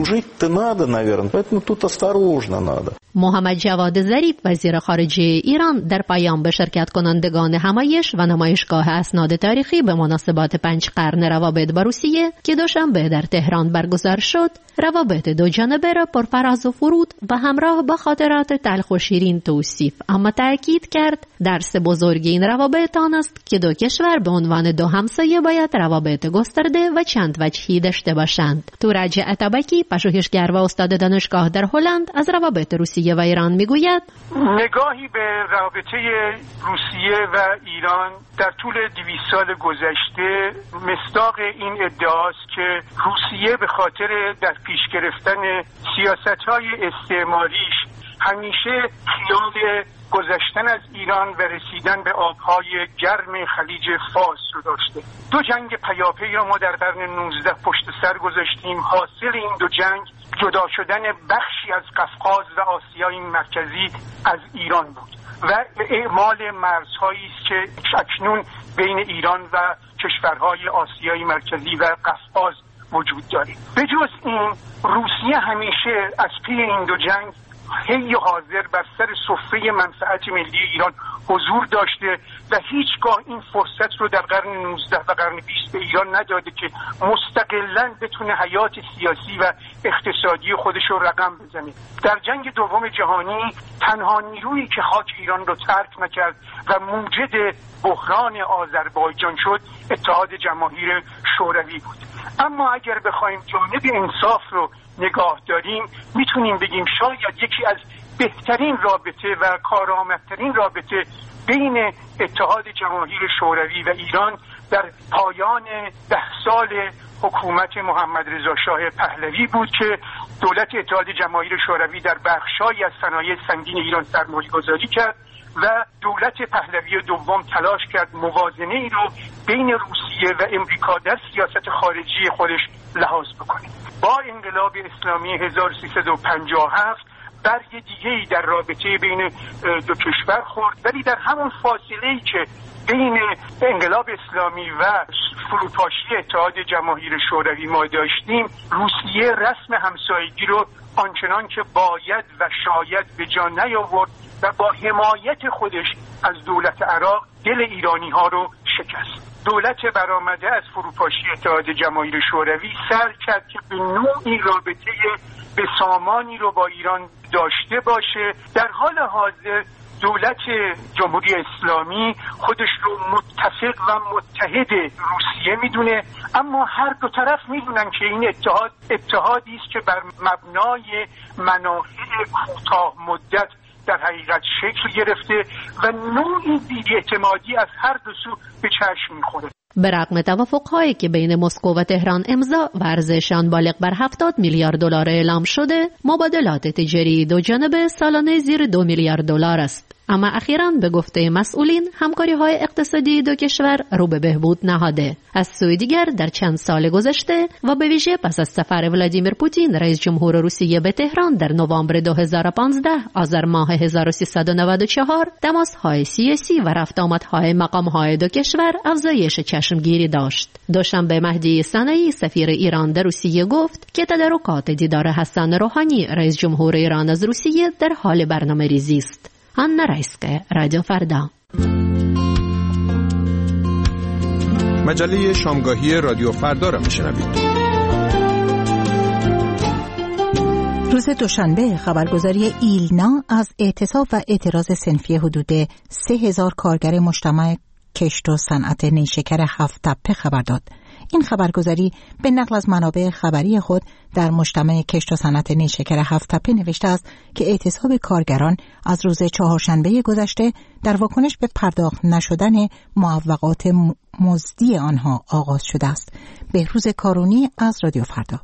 محمد جواد ظریف وزیر خارجه ایران در پیام به شرکت کنندگان همایش و نمایشگاه اسناد تاریخی به مناسبت پنج قرن روابط با روسیه که دوشنبه در تهران برگزار شد، روابط دو جانبه را پرفراز و فرود و همراه با خاطرات تلخ و شیرین توصیف، اما تأکید کرد درس بزرگ این روابط آن است که دو کشور به عنوان دو همسایه باید روابط گسترده و چند وجهی داشته باشند. تورج اتابکی، پژوهشگر و استاد دانشگاه در هلند، از روابط روسیه و ایران میگوید: نگاهی به رابطه روسیه و ایران در طول دویست سال گذشته مصداق این ادعاست که روسیه به خاطر در پیش گرفتن سیاست‌های استعماریش همیشه خیال گذشتن از ایران و رسیدن به آبهای گرم خلیج فارس رو داشته. دو جنگ پیاپی را ما در قرن نوزدهم پشت سر گذاشتیم. حاصل این دو جنگ جدا شدن بخشی از قفقاز و آسیای مرکزی از ایران بود و اعمال مرزهایی است که اکنون بین ایران و کشورهای آسیای مرکزی و قفقاز وجود داره. به جز این، روسیه همیشه از پی این دو جنگ هی حاضر بر سر سفره منفعت ملی ایران حضور داشته و هیچگاه این فرصت رو در قرن نوزدهم و قرن بیستم به ایران نداده که مستقلاً بتونه حیات سیاسی و اقتصادی خودش رو رقم بزنه. در جنگ دوم جهانی تنها نیرویی که خاک ایران رو ترک نکرد و موجد بحران آذربایجان شد اتحاد جماهیر شوروی بود. اما اگر بخوایم جانب انصاف رو نگاه داریم، میتونیم بگیم شاید یکی از بهترین رابطه و کارآمدترین رابطه بین اتحاد جماهیر شوروی و ایران در پایان ده سال حکومت محمد رضا شاه پهلوی بود که دولت اتحاد جماهیر شوروی در بخشایی از صنایع سنگین ایران سرمایه‌گذاری کرد و دولت پهلوی دوم تلاش کرد موازنه ای رو بین روسیه و امریکا در سیاست خارجی خودش لحاظ بکنه. با انقلاب اسلامی هزار و سیصد و پنجاه و هفت برگ دیگه‌ای در رابطه بین دو کشور خورد، ولی در همون فاصله‌ای که بین انقلاب اسلامی و فروپاشی اتحاد جماهیر شوروی ما داشتیم، روسیه رسم همسایگی رو آنچنان که باید و شاید به جا نیاورد و با حمایت خودش از دولت عراق دل ایرانی ها رو شکست. دولت برآمده از فروپاشی اتحاد جماهیر شوروی سعی کرد که به نوعی رابطه به سامانی رو با ایران داشته باشه. در حال حاضر دولت جمهوری اسلامی خودش رو متفق و متحد روسیه میدونه، اما هر دو طرف میدونن که این اتحاد اتحادی است که بر مبنای منافع کوتاه مدت در حقیقت شکل گرفته و نوعی بی‌اعتمادی از هر دو سو به چشم میخوره. به رغم توافق‌هایی که بین مسکو و تهران امضا و ارزششان بالغ بر هفتاد میلیارد دلار اعلام شده، مبادلات تجاری دو جانبه سالانه زیر دو میلیارد دلار است. اما اخیراً به گفته مسئولین همکاری‌های اقتصادی دو کشور رو به بهبود نهاده. از سوی دیگر در چند سال گذشته و به ویژه پس از سفر ولادیمیر پوتین رئیس جمهور روسیه به تهران در نوامبر دو هزار و پانزده آذر ماه هزار و سیصد و نود و چهار، تماس‌های سیاسی و رفت آمدهای مقام‌های دو کشور افزایش چشمگیری داشت. دوشنبه مهدی صنعی سفیر ایران در روسیه گفت که تدارکات دیدار حسن روحانی رئیس جمهور ایران از روسیه در حال برنامه‌ریزی است. آنا رایسکه، رادیو فردا. مجله شامگاهی رادیو فردا را میشنوید. روز دوشنبه خبرگزاری ایلنا از اعتصاب و اعتراض صنفی حدود سه هزار کارگر مجتمع کشت و صنعت نیشکر هفت تپه خبر داد. این خبرگزاری به نقل از منابع خبری خود در مجتمع کشت و صنعت نیشکر هفت تپه نوشته است که اعتصاب کارگران از روز چهارشنبه گذشته در واکنش به پرداخت نشدن معوقات مزدی آنها آغاز شده است. بهروز کارونی از رادیو فردا.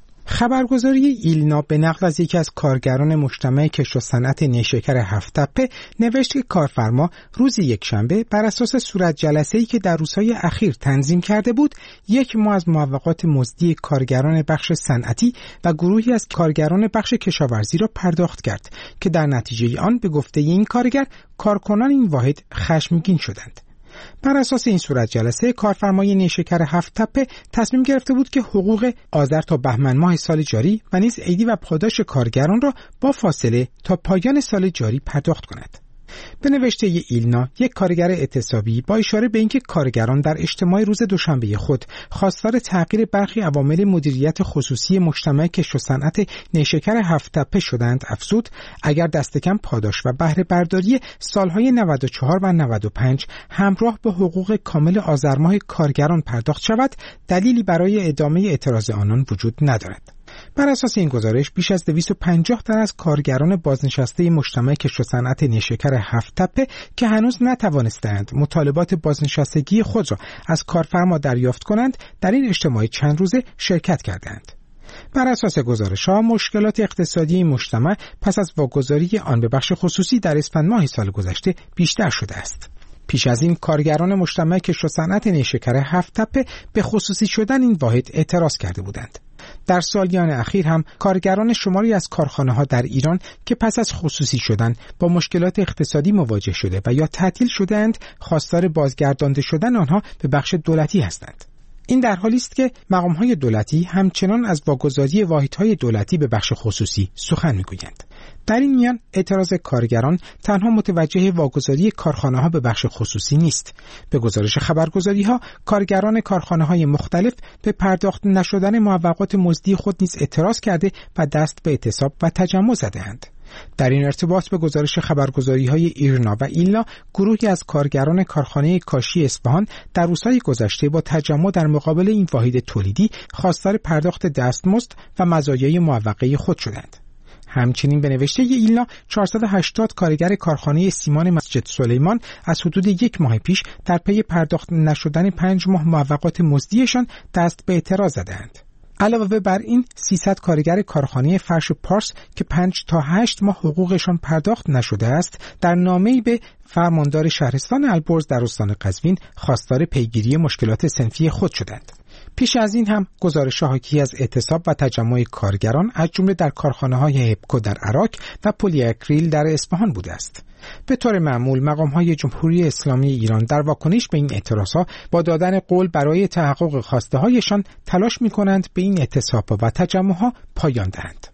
خبرگزاری ایلنا به نقل از یکی از کارگران مجتمع کشت و صنعت نیشکر هفت تپه نوشت که کارفرما روز یکشنبه بر اساس صورت جلسه‌ای که در روزهای اخیر تنظیم کرده بود، یک ماه از معوقات مزدی کارگران بخش صنعتی و گروهی از کارگران بخش کشاورزی را پرداخت کرد که در نتیجه آن به گفته این کارگر کارکنان این واحد خشمگین شدند. بر اساس این صورت جلسه، کارفرمای نیشکر هفت تپه تصمیم گرفته بود که حقوق آذر تا بهمن ماه سال جاری و نیز عیدی و پاداش کارگران را با فاصله تا پایان سال جاری پرداخت کند. به نوشته ایلنا، یک کارگر اعتصابی با اشاره به اینکه کارگران در اجتماع روز دوشنبه خود خواستار تغییر برخی عوامل مدیریت خصوصی مجتمع کشت و صنعت نیشکر هفت تپه شدند، افزود اگر دست کم پاداش و بهره برداری سالهای نود و چهار و نود و پنج همراه با حقوق کامل آذر ماه کارگران پرداخت شود، دلیلی برای ادامه اعتراض آنان وجود ندارد. بر اساس این گزارش، بیش از دویست و پنجاه تن از کارگران بازنشسته مجتمع کشت و صنعت نیشکر هفت تپه که هنوز نتوانستند مطالبات بازنشستگی خود را از کارفرما دریافت کنند، در این اجتماع چند روزه شرکت کردند. بر اساس گزارش‌ها، مشکلات اقتصادی مجتمع پس از واگذاری آن به بخش خصوصی در اسفند ماه سال گذشته بیشتر شده است. پیش از این کارگران مجتمع کشت و صنعت نیشکر هفت تپه به خصوصی شدن این واحد اعتراض کرده بودند. در سالیان اخیر هم کارگران شماری از کارخانه‌ها در ایران که پس از خصوصی شدن با مشکلات اقتصادی مواجه شده و یا تعطیل شده‌اند، خواستار بازگردانده شدن آنها به بخش دولتی هستند. این در حالی است که مقام‌های دولتی همچنان از واگذاری واحدهای دولتی به بخش خصوصی سخن می‌گویند. در این میان اعتراض کارگران تنها متوجه واگذاری کارخانه‌ها به بخش خصوصی نیست. به گزارش خبرگزاری‌ها، کارگران کارخانه‌های مختلف به پرداخت نشدن معوقات مزدی خود نیز اعتراض کرده و دست به اعتصاب و تجمع زده‌اند. در این ارتباط به گزارش خبرگزاری‌های ایرنا و ایلنا، گروهی از کارگران کارخانه کاشی اصفهان در روزهای گذشته با تجمع در مقابل این واحد تولیدی خواستار پرداخت دستمزد و مزایای معوقه خود شدند. همچنین به نوشته ایلنا، چهارصد و هشتاد کارگر کارخانه سیمان مسجد سلیمان از حدود یک ماه پیش در پی پرداخت نشدن پنج ماه معوقات مزدیشان دست به اعتراض زدند. علاوه بر این، سیصد کارگر کارخانه فرش و پارس که پنج تا هشت ماه حقوقشان پرداخت نشده است، در نامه‌ای به فرماندار شهرستان البرز در استان قزوین خواستار پیگیری مشکلات صنفی خود شدند. پیش از این هم گزارش حاکی از اعتصاب و تجمع کارگران از جمله در کارخانه‌های هپکو در عراق و پلی اکریل در اصفهان بوده است. به طور معمول مقام‌های جمهوری اسلامی ایران در واکنش به این اعتراضها با دادن قول برای تحقق خواسته‌هایشان تلاش می‌کنند به این اعتصاب‌ها و تجمع‌ها پایان دهند.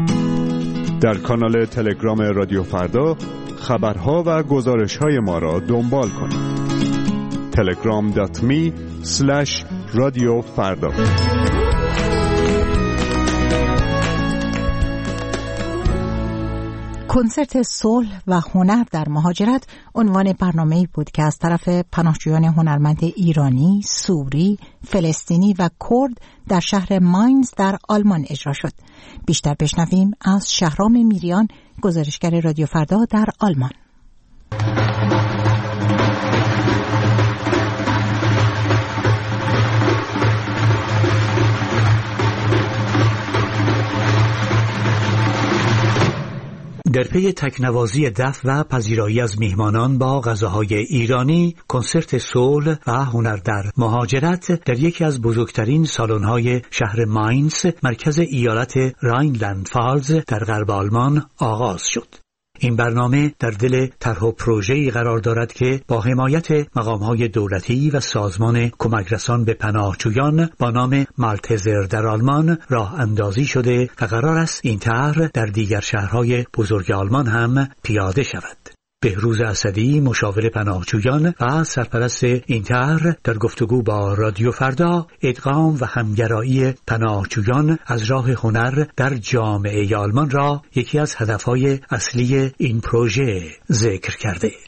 در کانال تلگرام رادیو فردا خبرها و گزارش‌های ما را دنبال کنید. تلگرام دات می اسلش رادیو فردا. کنسرت صلح و هنر در مهاجرت عنوان برنامه‌ای بود که از طرف پناهجویان هنرمند ایرانی، سوری، فلسطینی و کرد در شهر ماینز در آلمان اجرا شد. بیشتر بشنویم از شهرام میریان، گزارشگر رادیو فردا در آلمان. در پی تکنوازی دف و پذیرایی از میهمانان با غذاهای ایرانی، کنسرت صلح و هنر در مهاجرت در یکی از بزرگترین سالن‌های شهر ماینز، مرکز ایالت راینلند فالز در غرب آلمان آغاز شد. این برنامه در دل طرح و پروژه‌ای قرار دارد که با حمایت مقام‌های دولتی و سازمان کمکرسان به پناهجویان با نام مالتزر در آلمان راه اندازی شده و قرار است این طرح در دیگر شهرهای بزرگ آلمان هم پیاده شود. بهروز اسدی، مشاور پناهجویان و سرپرست این طرح، در گفتگو با رادیو فردا ادغام و همگرایی پناهجویان از راه هنر در جامعه آلمان را یکی از هدفهای اصلی این پروژه ذکر کرده.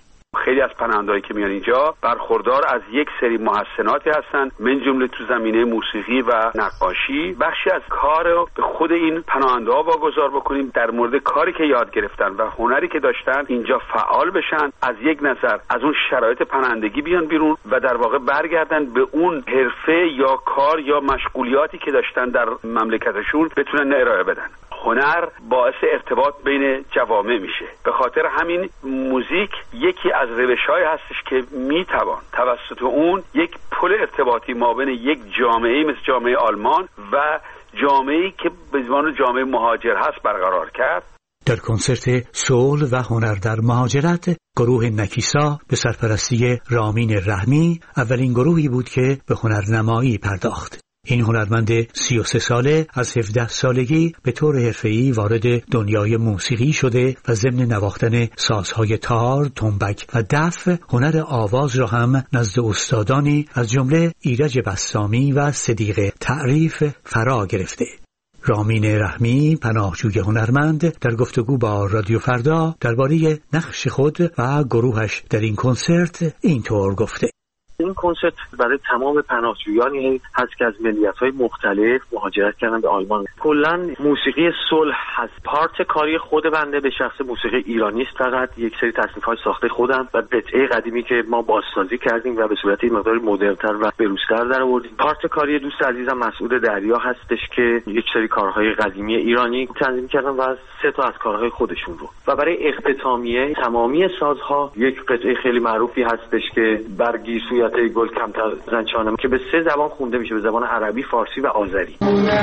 خیلی از پناهندهایی که میان اینجا برخوردار از یک سری محسناتی هستن، من جمله تو زمینه موسیقی و نقاشی. بخشی از کار رو به خود این پناهنده‌ها واگذار بکنیم، در مورد کاری که یاد گرفتن و هنری که داشتن اینجا فعال بشن، از یک نظر از اون شرایط پناهندگی بیان بیرون و در واقع برگردن به اون حرفه یا کار یا مشغولیاتی که داشتن در مملکتشون بتونن ارائه بدن. هنر باعث ارتباط بین جوامع میشه. به خاطر همین موزیک یکی از روش‌های هستش که میتوان توسط اون یک پل ارتباطی ما بین یک جامعه مثل جامعه آلمان و جامعه‌ای که به عنوان جامعه مهاجر هست برقرار کرد. در کنسرت سول و هنر در مهاجرت، گروه نکیسا به سرپرستی رامین رحمی اولین گروهی بود که به هنرنمایی پرداخت. این هنرمند سی و سه ساله از هفده سالگی به طور حرفه‌ای وارد دنیای موسیقی شده و ضمن نواختن سازهای تار، تنبک و دف، هنر آواز را هم نزد استادانی از جمله ایرج بسامی و صدیق تعریف فرا گرفته. رامین رحمی، پناهجوی هنرمند، در گفتگو با رادیو فردا درباره نقش خود و گروهش در این کنسرت اینطور گفته: این کنسرت برای تمام پناهجویانی هست که از ملیت‌های مختلف مهاجرت کردن به آلمان. کلاً موسیقی صلح هست. پارت کاری خود بنده به شخص موسیقی ایرانی است، فقط یک سری تصنیف‌های ساخته خودم و قطعه قدیمی که ما بازسازی کردیم و به صورت مقدار مدرن‌تر و بروزتر درآوردیم. پارت کاری دوست عزیزم مسعود دریا هستش که یک سری کارهای قدیمی ایرانی تنظیم کردن و سه تا از کارهای خودشون رو. و برای اختتامیه تمامی سازها یک قطعه خیلی معروفی هستش که برگیسوی ای گل کمتر زنچانم که به سه زبان خونده میشه، به زبان عربی، فارسی و آذری.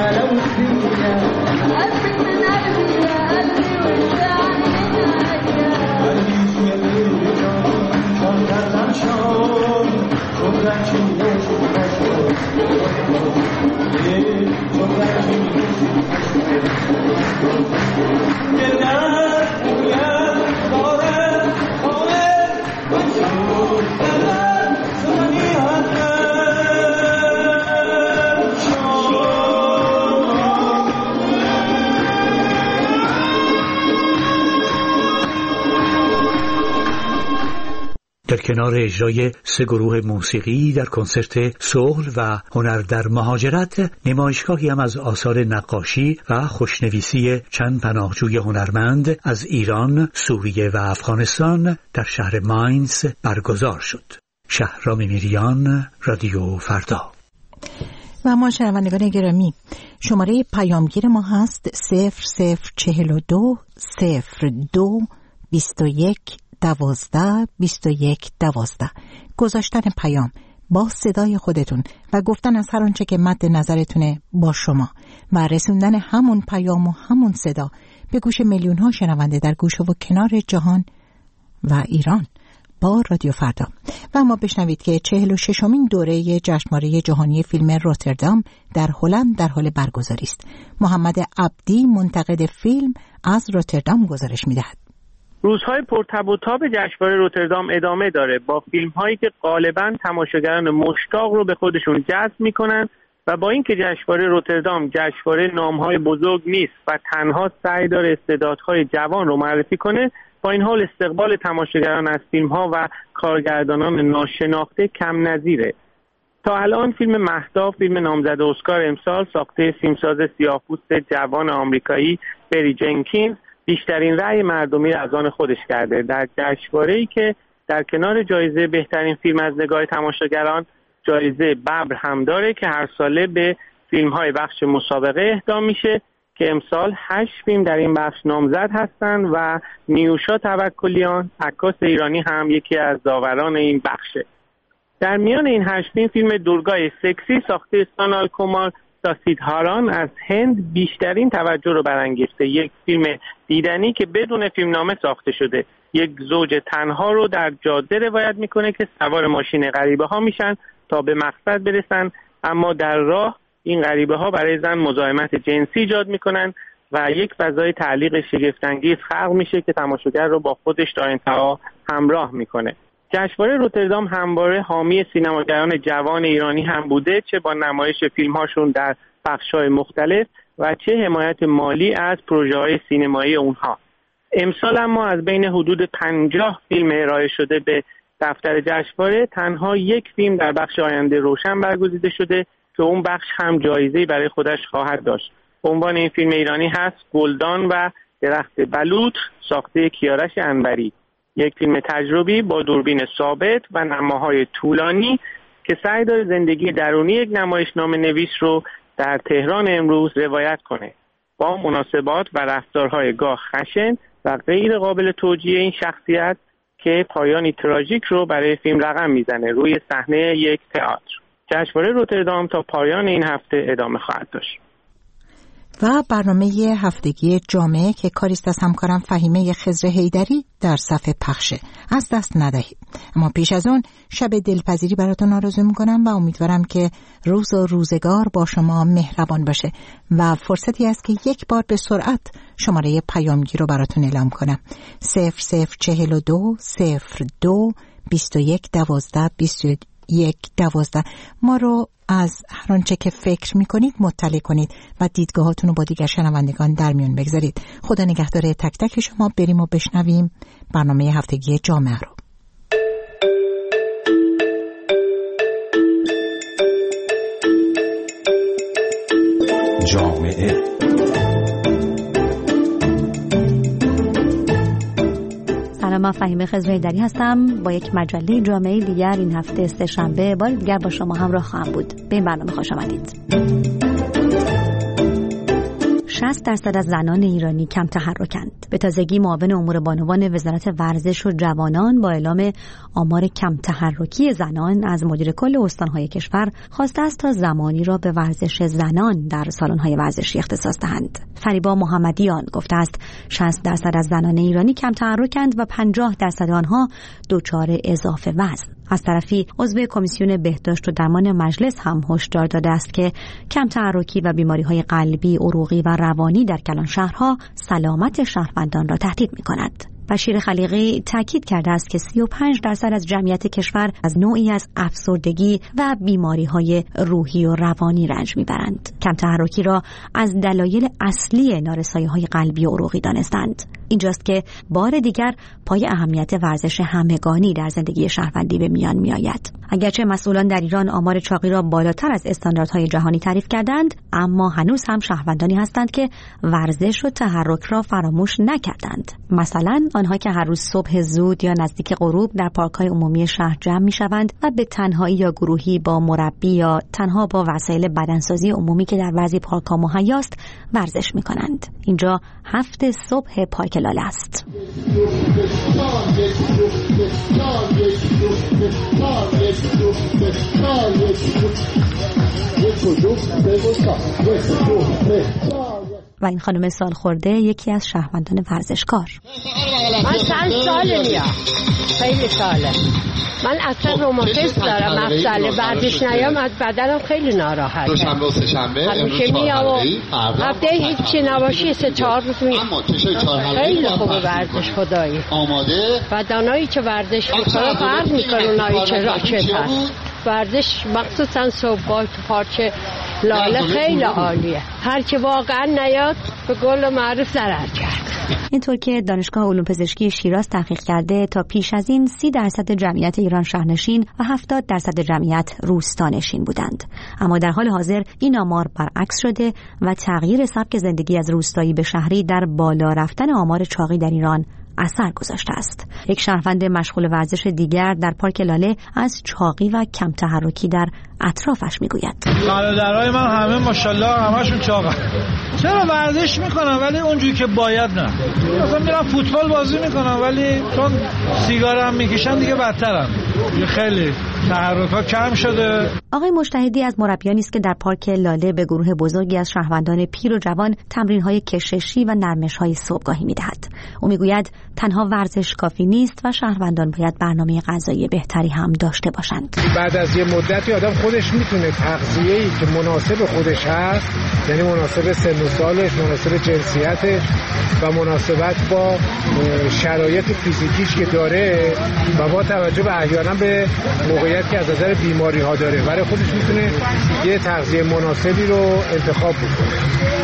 در کنار اجرای سه گروه موسیقی در کنسرت صلح و هنر در مهاجرت، نمایشگاهی هم از آثار نقاشی و خوشنویسی چند پناهجوی هنرمند از ایران، سوریه و افغانستان در شهر ماینز برگزار شد. شهرام میریان، رادیو فردا. و ما شنوندگان گرامی، شماره پیامگیر ما هست صفر صفر چهل و دو صفر دو بیست و یک دوازده بیست و یک دوازده. گذاشتن پیام با صدای خودتون و گفتن از هر آنچه که مد نظرتونه با شما و رسوندن همون پیام و همون صدا به گوش میلیون ها شنونده در گوشه و کنار جهان و ایران با رادیو فردا. و ما بشنوید که چهل و ششمین دوره جشنواره جهانی فیلم روتردام در هلند در حال برگزاری است. محمد عبدی، منتقد فیلم، از روتردام گزارش می‌دهد. روزهای پرتب و تاب جشنواره روتردام ادامه داره با فیلم‌هایی که غالباً تماشاگران مشتاق رو به خودشون جذب می‌کنن و با اینکه جشنواره روتردام جشنواره نام‌های بزرگ نیست و تنها سعی داره استعدادهای جوان رو معرفی کنه، با این حال استقبال تماشاگران از فیلم‌ها و کارگردانان ناشناخته کم نظیره. تا الان فیلم مهدا، فیلم نامزد اسکار امسال ساخته فیلمساز سیاه‌پوست جوان آمریکایی بری جنکینز، بیشترین رأی مردمی از آن خودش کرده در جشنواره‌ای که در کنار جایزه بهترین فیلم از نگاه تماشاگران جایزه ببر هم داره که هر ساله به فیلم‌های بخش مسابقه اهدا میشه که امسال هشت فیلم در این بخش نامزد هستند و نیوشا توکلیان، عکاس ایرانی، هم یکی از داوران این بخشه. در میان این هشت فیلم، فیلم دورگای سکسی ساخته سونال کمار ساسیدهاران از هند بیشترین توجه رو برانگیخته. یک فیلم دیدنی که بدون فیلمنامه ساخته شده، یک زوج تنها رو در جاده روایت میکنه که سوار ماشین غریبه ها میشن تا به مقصد برسن، اما در راه این غریبه ها برای زن مزاحمت جنسی ایجاد میکنن و یک فضای تعلیق شگفت‌انگیز خلق میشه که تماشاگر رو با خودش تا انتها همراه میکنه. جشنواره روتردام همواره حامی سینماگران جوان ایرانی هم بوده، چه با نمایش فیلم‌هاشون در بخش‌های مختلف و چه حمایت مالی از پروژه‌های سینمایی اونها. امسال اما از بین حدود پنجاه فیلم ارائه شده به دفتر جشنواره تنها یک فیلم در بخش آینده روشن برگزیده شده که اون بخش هم جایزه‌ای برای خودش خواهد داشت. عنوان این فیلم ایرانی هست گلدان و درخت بلوط ساخته کیارش انوری، یک فیلم تجربی با دوربین ثابت و نماهای طولانی که سعی داره زندگی درونی یک نمایشنامه نویس رو در تهران امروز روایت کنه با مناسبات و رفتارهای گاه خشن و غیر قابل توجیه این شخصیت که پایانی تراژیک رو برای فیلم رقم میزنه روی صحنه یک تئاتر. جشنواره روتردام تا پایان این هفته ادامه خواهد داشت. و برنامه هفتگی جامعه که کاریست از همکارم فهیمه خضر حیدری در صفحه پخشه، از دست ندهید. اما پیش از اون شب دلپذیری براتون آرزو میکنم و امیدوارم که روز و روزگار با شما مهربان باشه و فرصتی است که یک بار به سرعت شماره پیامگیر رو براتون اعلام کنم. صفر صفر چهل و دو صفر دو بیست و یک دوازده بیست و یک دوازده. ما رو از هر آنچه که فکر میکنید مطلع کنید و دیدگاهاتون رو با دیگر شنوندگان در میون بگذارید. خدا نگهدار تک تک شما. بریم و بشنویم برنامه هفتگی جامعه رو. جامعه سلام، من فهیمه خضر حیدری هستم با یک مجله جامعه دیگر. این هفته سه شنبه بار دیگر با شما همراه خواهم بود. به این برنامه خوش آمدید. شصت درصد از زنان ایرانی کم تحرکند. به تازگی معاون امور بانوان وزارت ورزش و جوانان با اعلام آمار کم تحرکی زنان از مدیر کل استان‌های کشور خواسته است تا زمانی را به ورزش زنان در سالن‌های ورزشی اختصاص دهند. فریبا محمدیان گفته است شصت درصد از زنان ایرانی کم تحرکند و پنجاه درصد آنها دچار اضافه وزن. از طرفی عضو کمیسیون بهداشت و درمان مجلس هم هشدار داده است که کم تحرکی و بیماری‌های قلبی، عروقی و روانی در کلان شهرها سلامت شهروندان را تهدید می‌کند. بشیر خلیقی تاکید کرده است که سی و پنج درصد از جمعیت کشور از نوعی از افسردگی و بیماری‌های روحی و روانی رنج می‌برند. کم تحرکی را از دلایل اصلی نارسایی‌های قلبی و عروقی دانستند. اینجاست که بار دیگر پای اهمیت ورزش همگانی در زندگی شهروندی به میان میآید. اگرچه مسئولان در ایران آمار چاقی را بالاتر از استانداردهای جهانی تعریف کردند، اما هنوز هم شهروندانی هستند که ورزش و تحرک را فراموش نکردند. مثلا آنها که هر روز صبح زود یا نزدیک غروب در پارک‌های عمومی شهر جمع می‌شوند و به تنهایی یا گروهی با مربی یا تنها با وسایل بدنسازی عمومی که در بعضی پارک‌ها مهیاست ورزش می‌کنند. اینجا هفت صبح پارک لاله است. و این خانم سالخورده یکی از شهروندان ورزشکار. من چند سال میام، خیلی ساله. من اصلا روماتیسم دارم، مفصل بعدش نیام از بدنم خیلی ناراحت. دوشنبه و سه شنبه همیشه میام و هفته هیچی نباشی سه چهار روز میام. خیلی خوبه ورزش خدایی. آماده؟ بدنایی که ورزش میکنه فرق میکنه اونایی که راکت هست. ورزش مخصوصا صبح تو پارچه لاله خیلی عالیه. هر که واقعا نیاد به قول معروف ضرر کرد. اینطور که دانشگاه علوم پزشکی شیراز تحقیق کرده تا پیش از این سی درصد جمعیت ایران شهرنشین و هفتاد درصد جمعیت روستانشین بودند. اما در حال حاضر این آمار برعکس شده و تغییر سبک زندگی از روستایی به شهری در بالا رفتن آمار چاقی در ایران اثر گذاشته است. یک شهروند مشغول ورزش دیگر در پارک لاله از چاقی و کم تحرکی در اطرافش میگوید. برادرای من همه ماشاءالله همشون چاقن. چرا ورزش میکنن ولی اونجوری که باید نه. مثلا میرن فوتبال بازی میکنن ولی چون سیگار هم میکشن دیگه بدترن. خیلی تحرک‌ها کم شده. آقای مجتهدی از مربیانی است که در پارک لاله به گروه بزرگی از شهروندان پیر و جوان تمرین‌های کششی و نرمش‌های صبحگاهی می‌دهد. او می‌گوید تنها ورزش کافی نیست و شهروندان باید برنامه غذایی بهتری هم داشته باشند. بعد از یه مدتی آدم خودش میتونه تغذیه‌ای که مناسب خودش هست، یعنی مناسب سن و سالش، مناسب جنسیتش و مناسبت با شرایط فیزیکیش که داره و با توجه به احیانا به موقعیت موقعیت که از نظر بیماری ها داره برای خودش میتونه یه تغذیه مناسبی رو انتخاب بکنه.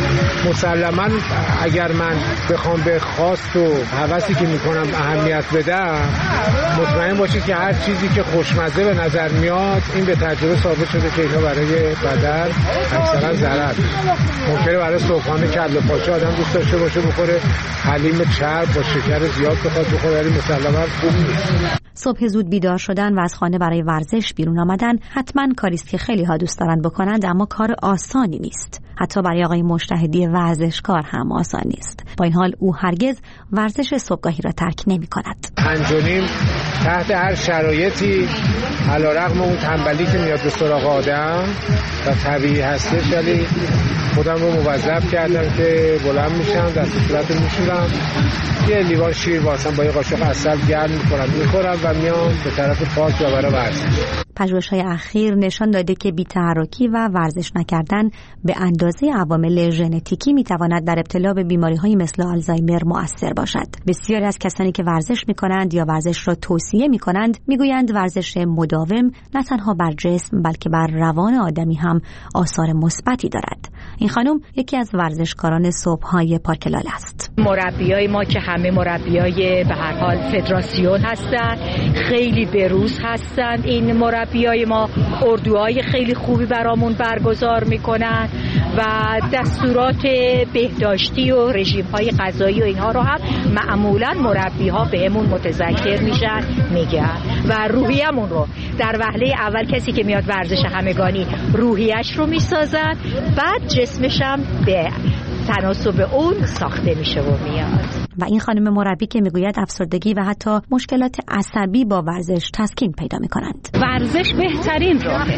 مسلما اگر من بخوام به خواست و هوسی که میکنم اهمیت بدم، مطمئن باشید که هر چیزی که خوشمزه به نظر میاد این به تجربه ثابت شده که اینا برای بدن اکثرا ضرر. ممکنه برای صبحانه کله پاچه آدم دوست داشته باشه بخوره، حلیم چرب با شکر زیاد بخواد بخوره، ولی مسلما خوب نیست. صبح زود بیدار شدن و از خانه برای ورزش بیرون آمدن حتما کاری است که خیلی ها دوست دارند بکنند، اما کار آسانی نیست. حتی برای آقای مجتهدی ورزشکار هم آسان نیست. با این حال او هرگز ورزش صبحگاهی را ترک نمی کند. پنج و نیم تحت هر شرایطی، علیرغم اون تنبلی که میاد به سراغ آدم و طبیعی هستش، ولی خودم رو موظف کردم که بلند میشم، دست صورت رو میشورم، یه لیوان شیر واسم با یه قاشق عسل گرم میکنم میخورم و میام به طرف پارک و برای ورزش. پژوهش‌های اخیر نشان داده که بی‌تحرکی و ورزش نکردن به اندازه عوامل ژنتیکی میتواند در ابتلا به بیماری‌هایی مثل آلزایمر مؤثر باشد. بسیاری از کسانی که ورزش میکنند یا ورزش را توصیه میکنند میگویند ورزش مداوم نه تنها بر جسم بلکه بر روان آدمی هم آثار مثبتی دارد. این خانم یکی از ورزشکاران صبح‌های پارک لاله است. مربیای ما که همه مربیای به هر حال فدراسیون هستند، خیلی بروز هستند. این مربیای ما اردوهای خیلی خوبی برامون برگزار میکنن و دستورات بهداشتی و رژیم‌های غذایی و اینها رو هم معمولاً مربی‌ها بهمون متذکر میشن میگن و روحیه‌مون رو در وهله اول کسی که میاد ورزش همگانی روحیه‌اش رو میسازن، بعد جسمش هم به تناسب اون ساخته میشه و میاد. و این خانم مربی که میگوید افسردگی و حتی مشکلات عصبی با ورزش تسکین پیدا میکنند. ورزش بهترین راهه،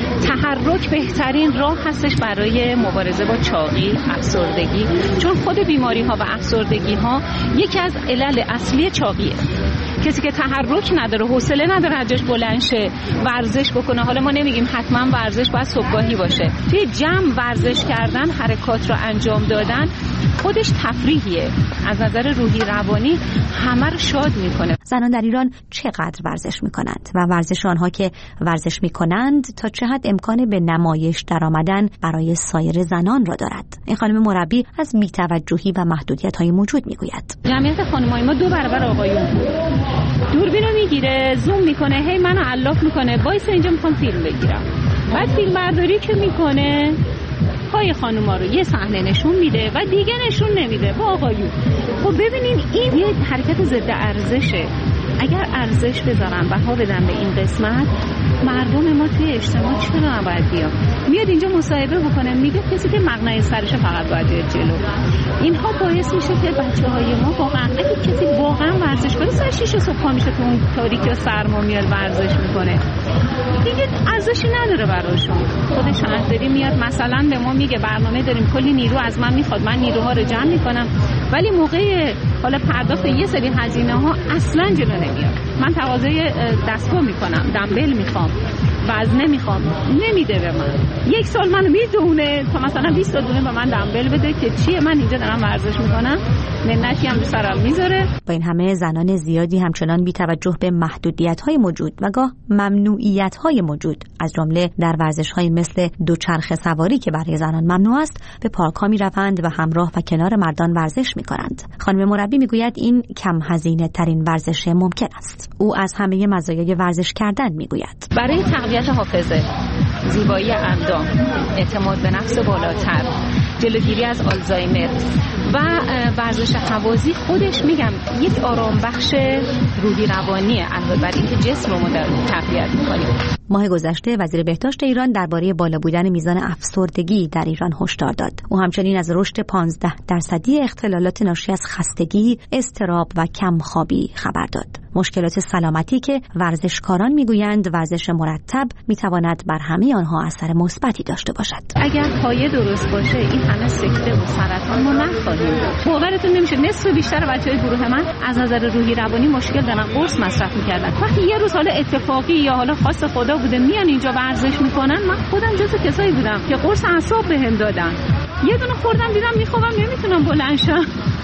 تحرک بهترین راه هستش برای مبارزه با چاقی، افسردگی، چون خود بیماری ها و افسردگی ها یکی از علل اصلی چاقیه. کسی که تحرک نداره، حوصله نداره از جاش بلند شه ورزش بکنه. حالا ما نمیگیم حتما ورزش باید صبحگاهی باشه، توی جمع ورزش کردن، حرکات رو انجام دادن خودش تفریحیه، از نظر روحی روانی همه رو شاد میکنه. زنان در ایران چقدر ورزش میکنند و ورزش آنها که ورزش میکنند تا چه حد امکان به نمایش درآمدن برای سایر زنان را دارد؟ این خانم مربی از بی‌توجهی و محدودیت‌های موجود میگوید. جمعیت خانم‌های ما دو برابر آقایون بود. دوربینو میگیره، زوم میکنه، هی منو علاف میکنه، وایس اینجا میخوام فیلم بگیرم. بعد فیلم برداری که میکنه پای خانوما رو یه صحنه نشون میده و دیگه نشون نمیده با آقایون. خب ببینین این یه حرکت ضد ارزشه. اگر ارزش بذارن بها بدن به این قسمت، مردم ما توی اجتماع چرا نباید بیان؟ میاد اینجا مصاحبه بکنه، میگه کسی که مقنعه سرشه فقط باید بیاد جلو. اینها باعث میشه که بچه‌های ما واقعا اگه کسی واقعا ورزش کنه، ساعت شش صبح میشه تو اون تاریکی و سرما میاد ورزش میکنه، دیگه ارزشی نداره براشون. خود شهرداری میاد مثلا به ما میگه برنامه داریم، کلی نیرو از من میخواد، من نیروها رو جمع میکنم، ولی موقع حالا پرداخت یه سری هزینه ها اصلا جلو نمیاد. من تقاضای دستگاه میکنم، دمبل میخوام، وزنه میخوام، نمیده به من. یک سال منو میدونه تا مثلا بیست تا دونه به من دمبل بده که چیه، من اینجا دارم ورزش میکنم، منتی هم رو سرم میذاره. با این همه زنان زیادی همچنان بی توجه به محدودیت‌های موجود و گاه ممنوعیت‌های موجود از جمله در ورزش‌های مثل دوچرخه سواری که برای زنان ممنوع است، به پارک‌ها می‌روند و همراه و کنار مردان ورزش می‌کنند. خانم مربی میگوید این کم هزینه ترین ورزش ممکن است. او از همه مزایای ورزش کردن میگوید. برای تقویت حافظه، زیبایی اندام، اعتماد به نفس بالاتر، جلوگیری از آلزایمر و ورزش هوازی خودش میگم یک آرام بخش روحی روانیه، علاوه بر اینکه جسم رو تقویت می‌کنیم. ماه گذشته وزیر بهداشت ایران درباره بالا بودن میزان افسردگی در ایران هشدار داد. او همچنین از رشد پانزده درصدی اختلالات ناشی از خستگی، اضطراب و کمخوابی خبر داد. مشکلات سلامتی که ورزشکاران میگویند ورزش مرتب میتواند بر همه آنها اثر مثبتی داشته باشد. اگر پایه درست باشه این همه سکته و سرطان ما نخواهیم داشت. باورتون نمیشه نصف بیشتر بچهای گروه من از نظر روحی روانی مشکل دارن، قرص مصرف میکردن. وقتی یه روز حالا اتفاقی یا حالا خاص خدا بوده میان اینجا ورزش میکنن، من خودم جزو کسایی بودم که قرص اعصاب بهم دادن. یه دونه خوردم دیدم میخوام نمیتونم بلند شم.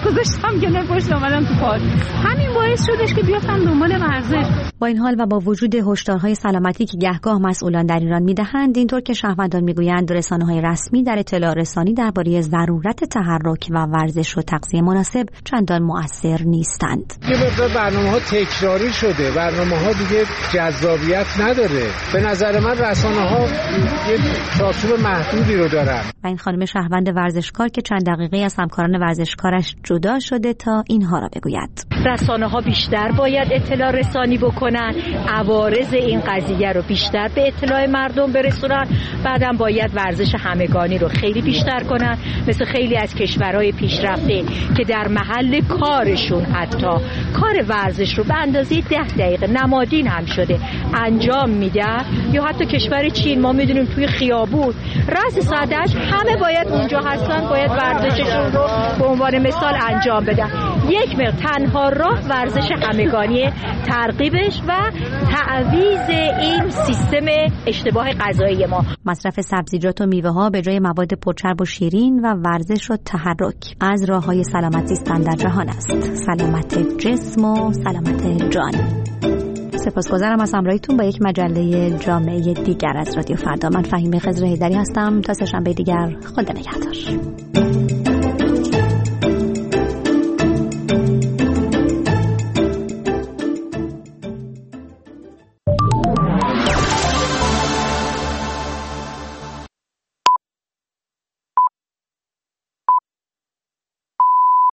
گذاشتم کنار پشت اومدم تو پارک. همین باعث شدش که بیافتم دنبال ورزش. با این حال و با وجود هشدارهای سلامتی که گهگاه مسئولان در ایران میدهند، اینطور که شهروندان میگویند رسانه‌های رسمی در اطلاع رسانی درباره ضرورت تحرک و ورزش و تغذیه مناسب چندان مؤثر نیستند. یه مقدار برنامه‌ها تکراری شده، برنامه‌ها دیگه جذابیت نداره. به نظر من رسانه‌ها یه چارچوب محدودی رو دارن. و این خانم شهروند ورزشکار که چند دقیقه از همکاران ورزشکارش جدا شده تا اینها را بگوید. رسانه‌ها بیشتر باید اطلاع رسانی بکنن، عوارض این قضیه رو بیشتر به اطلاع مردم برسونن. بعدم باید ورزش همگانی رو خیلی بیشتر کنن، مثل خیلی از کشورهای پیشرفته که در محل کارشون حتی کار ورزش رو به اندازه ده دقیقه نمادین هم شده انجام میدن. یا حتی کشور چین ما میدونیم توی خیابون رأس سدش همه باید اونجا هستن، باید ورزششون رو به عنوان مثال انجام بدن. یک مقدار تنها راه ورزش همگانی، ترغیبش و تعویض این سیستم اشتباه غذایی ما. مصرف سبزیجات و میوه ها به جای مواد پرچرب و شیرین و ورزش و تحرک از راه‌های سلامت زیستن در جهان است. سلامت جسم و سلامت جان. سپاسگزارم از همراهیتون با یک مجله جامعه دیگر از رادیو فردا. من فهیمه خضر حیدری هستم. تا سه شنبه دیگر خدا نگهدار.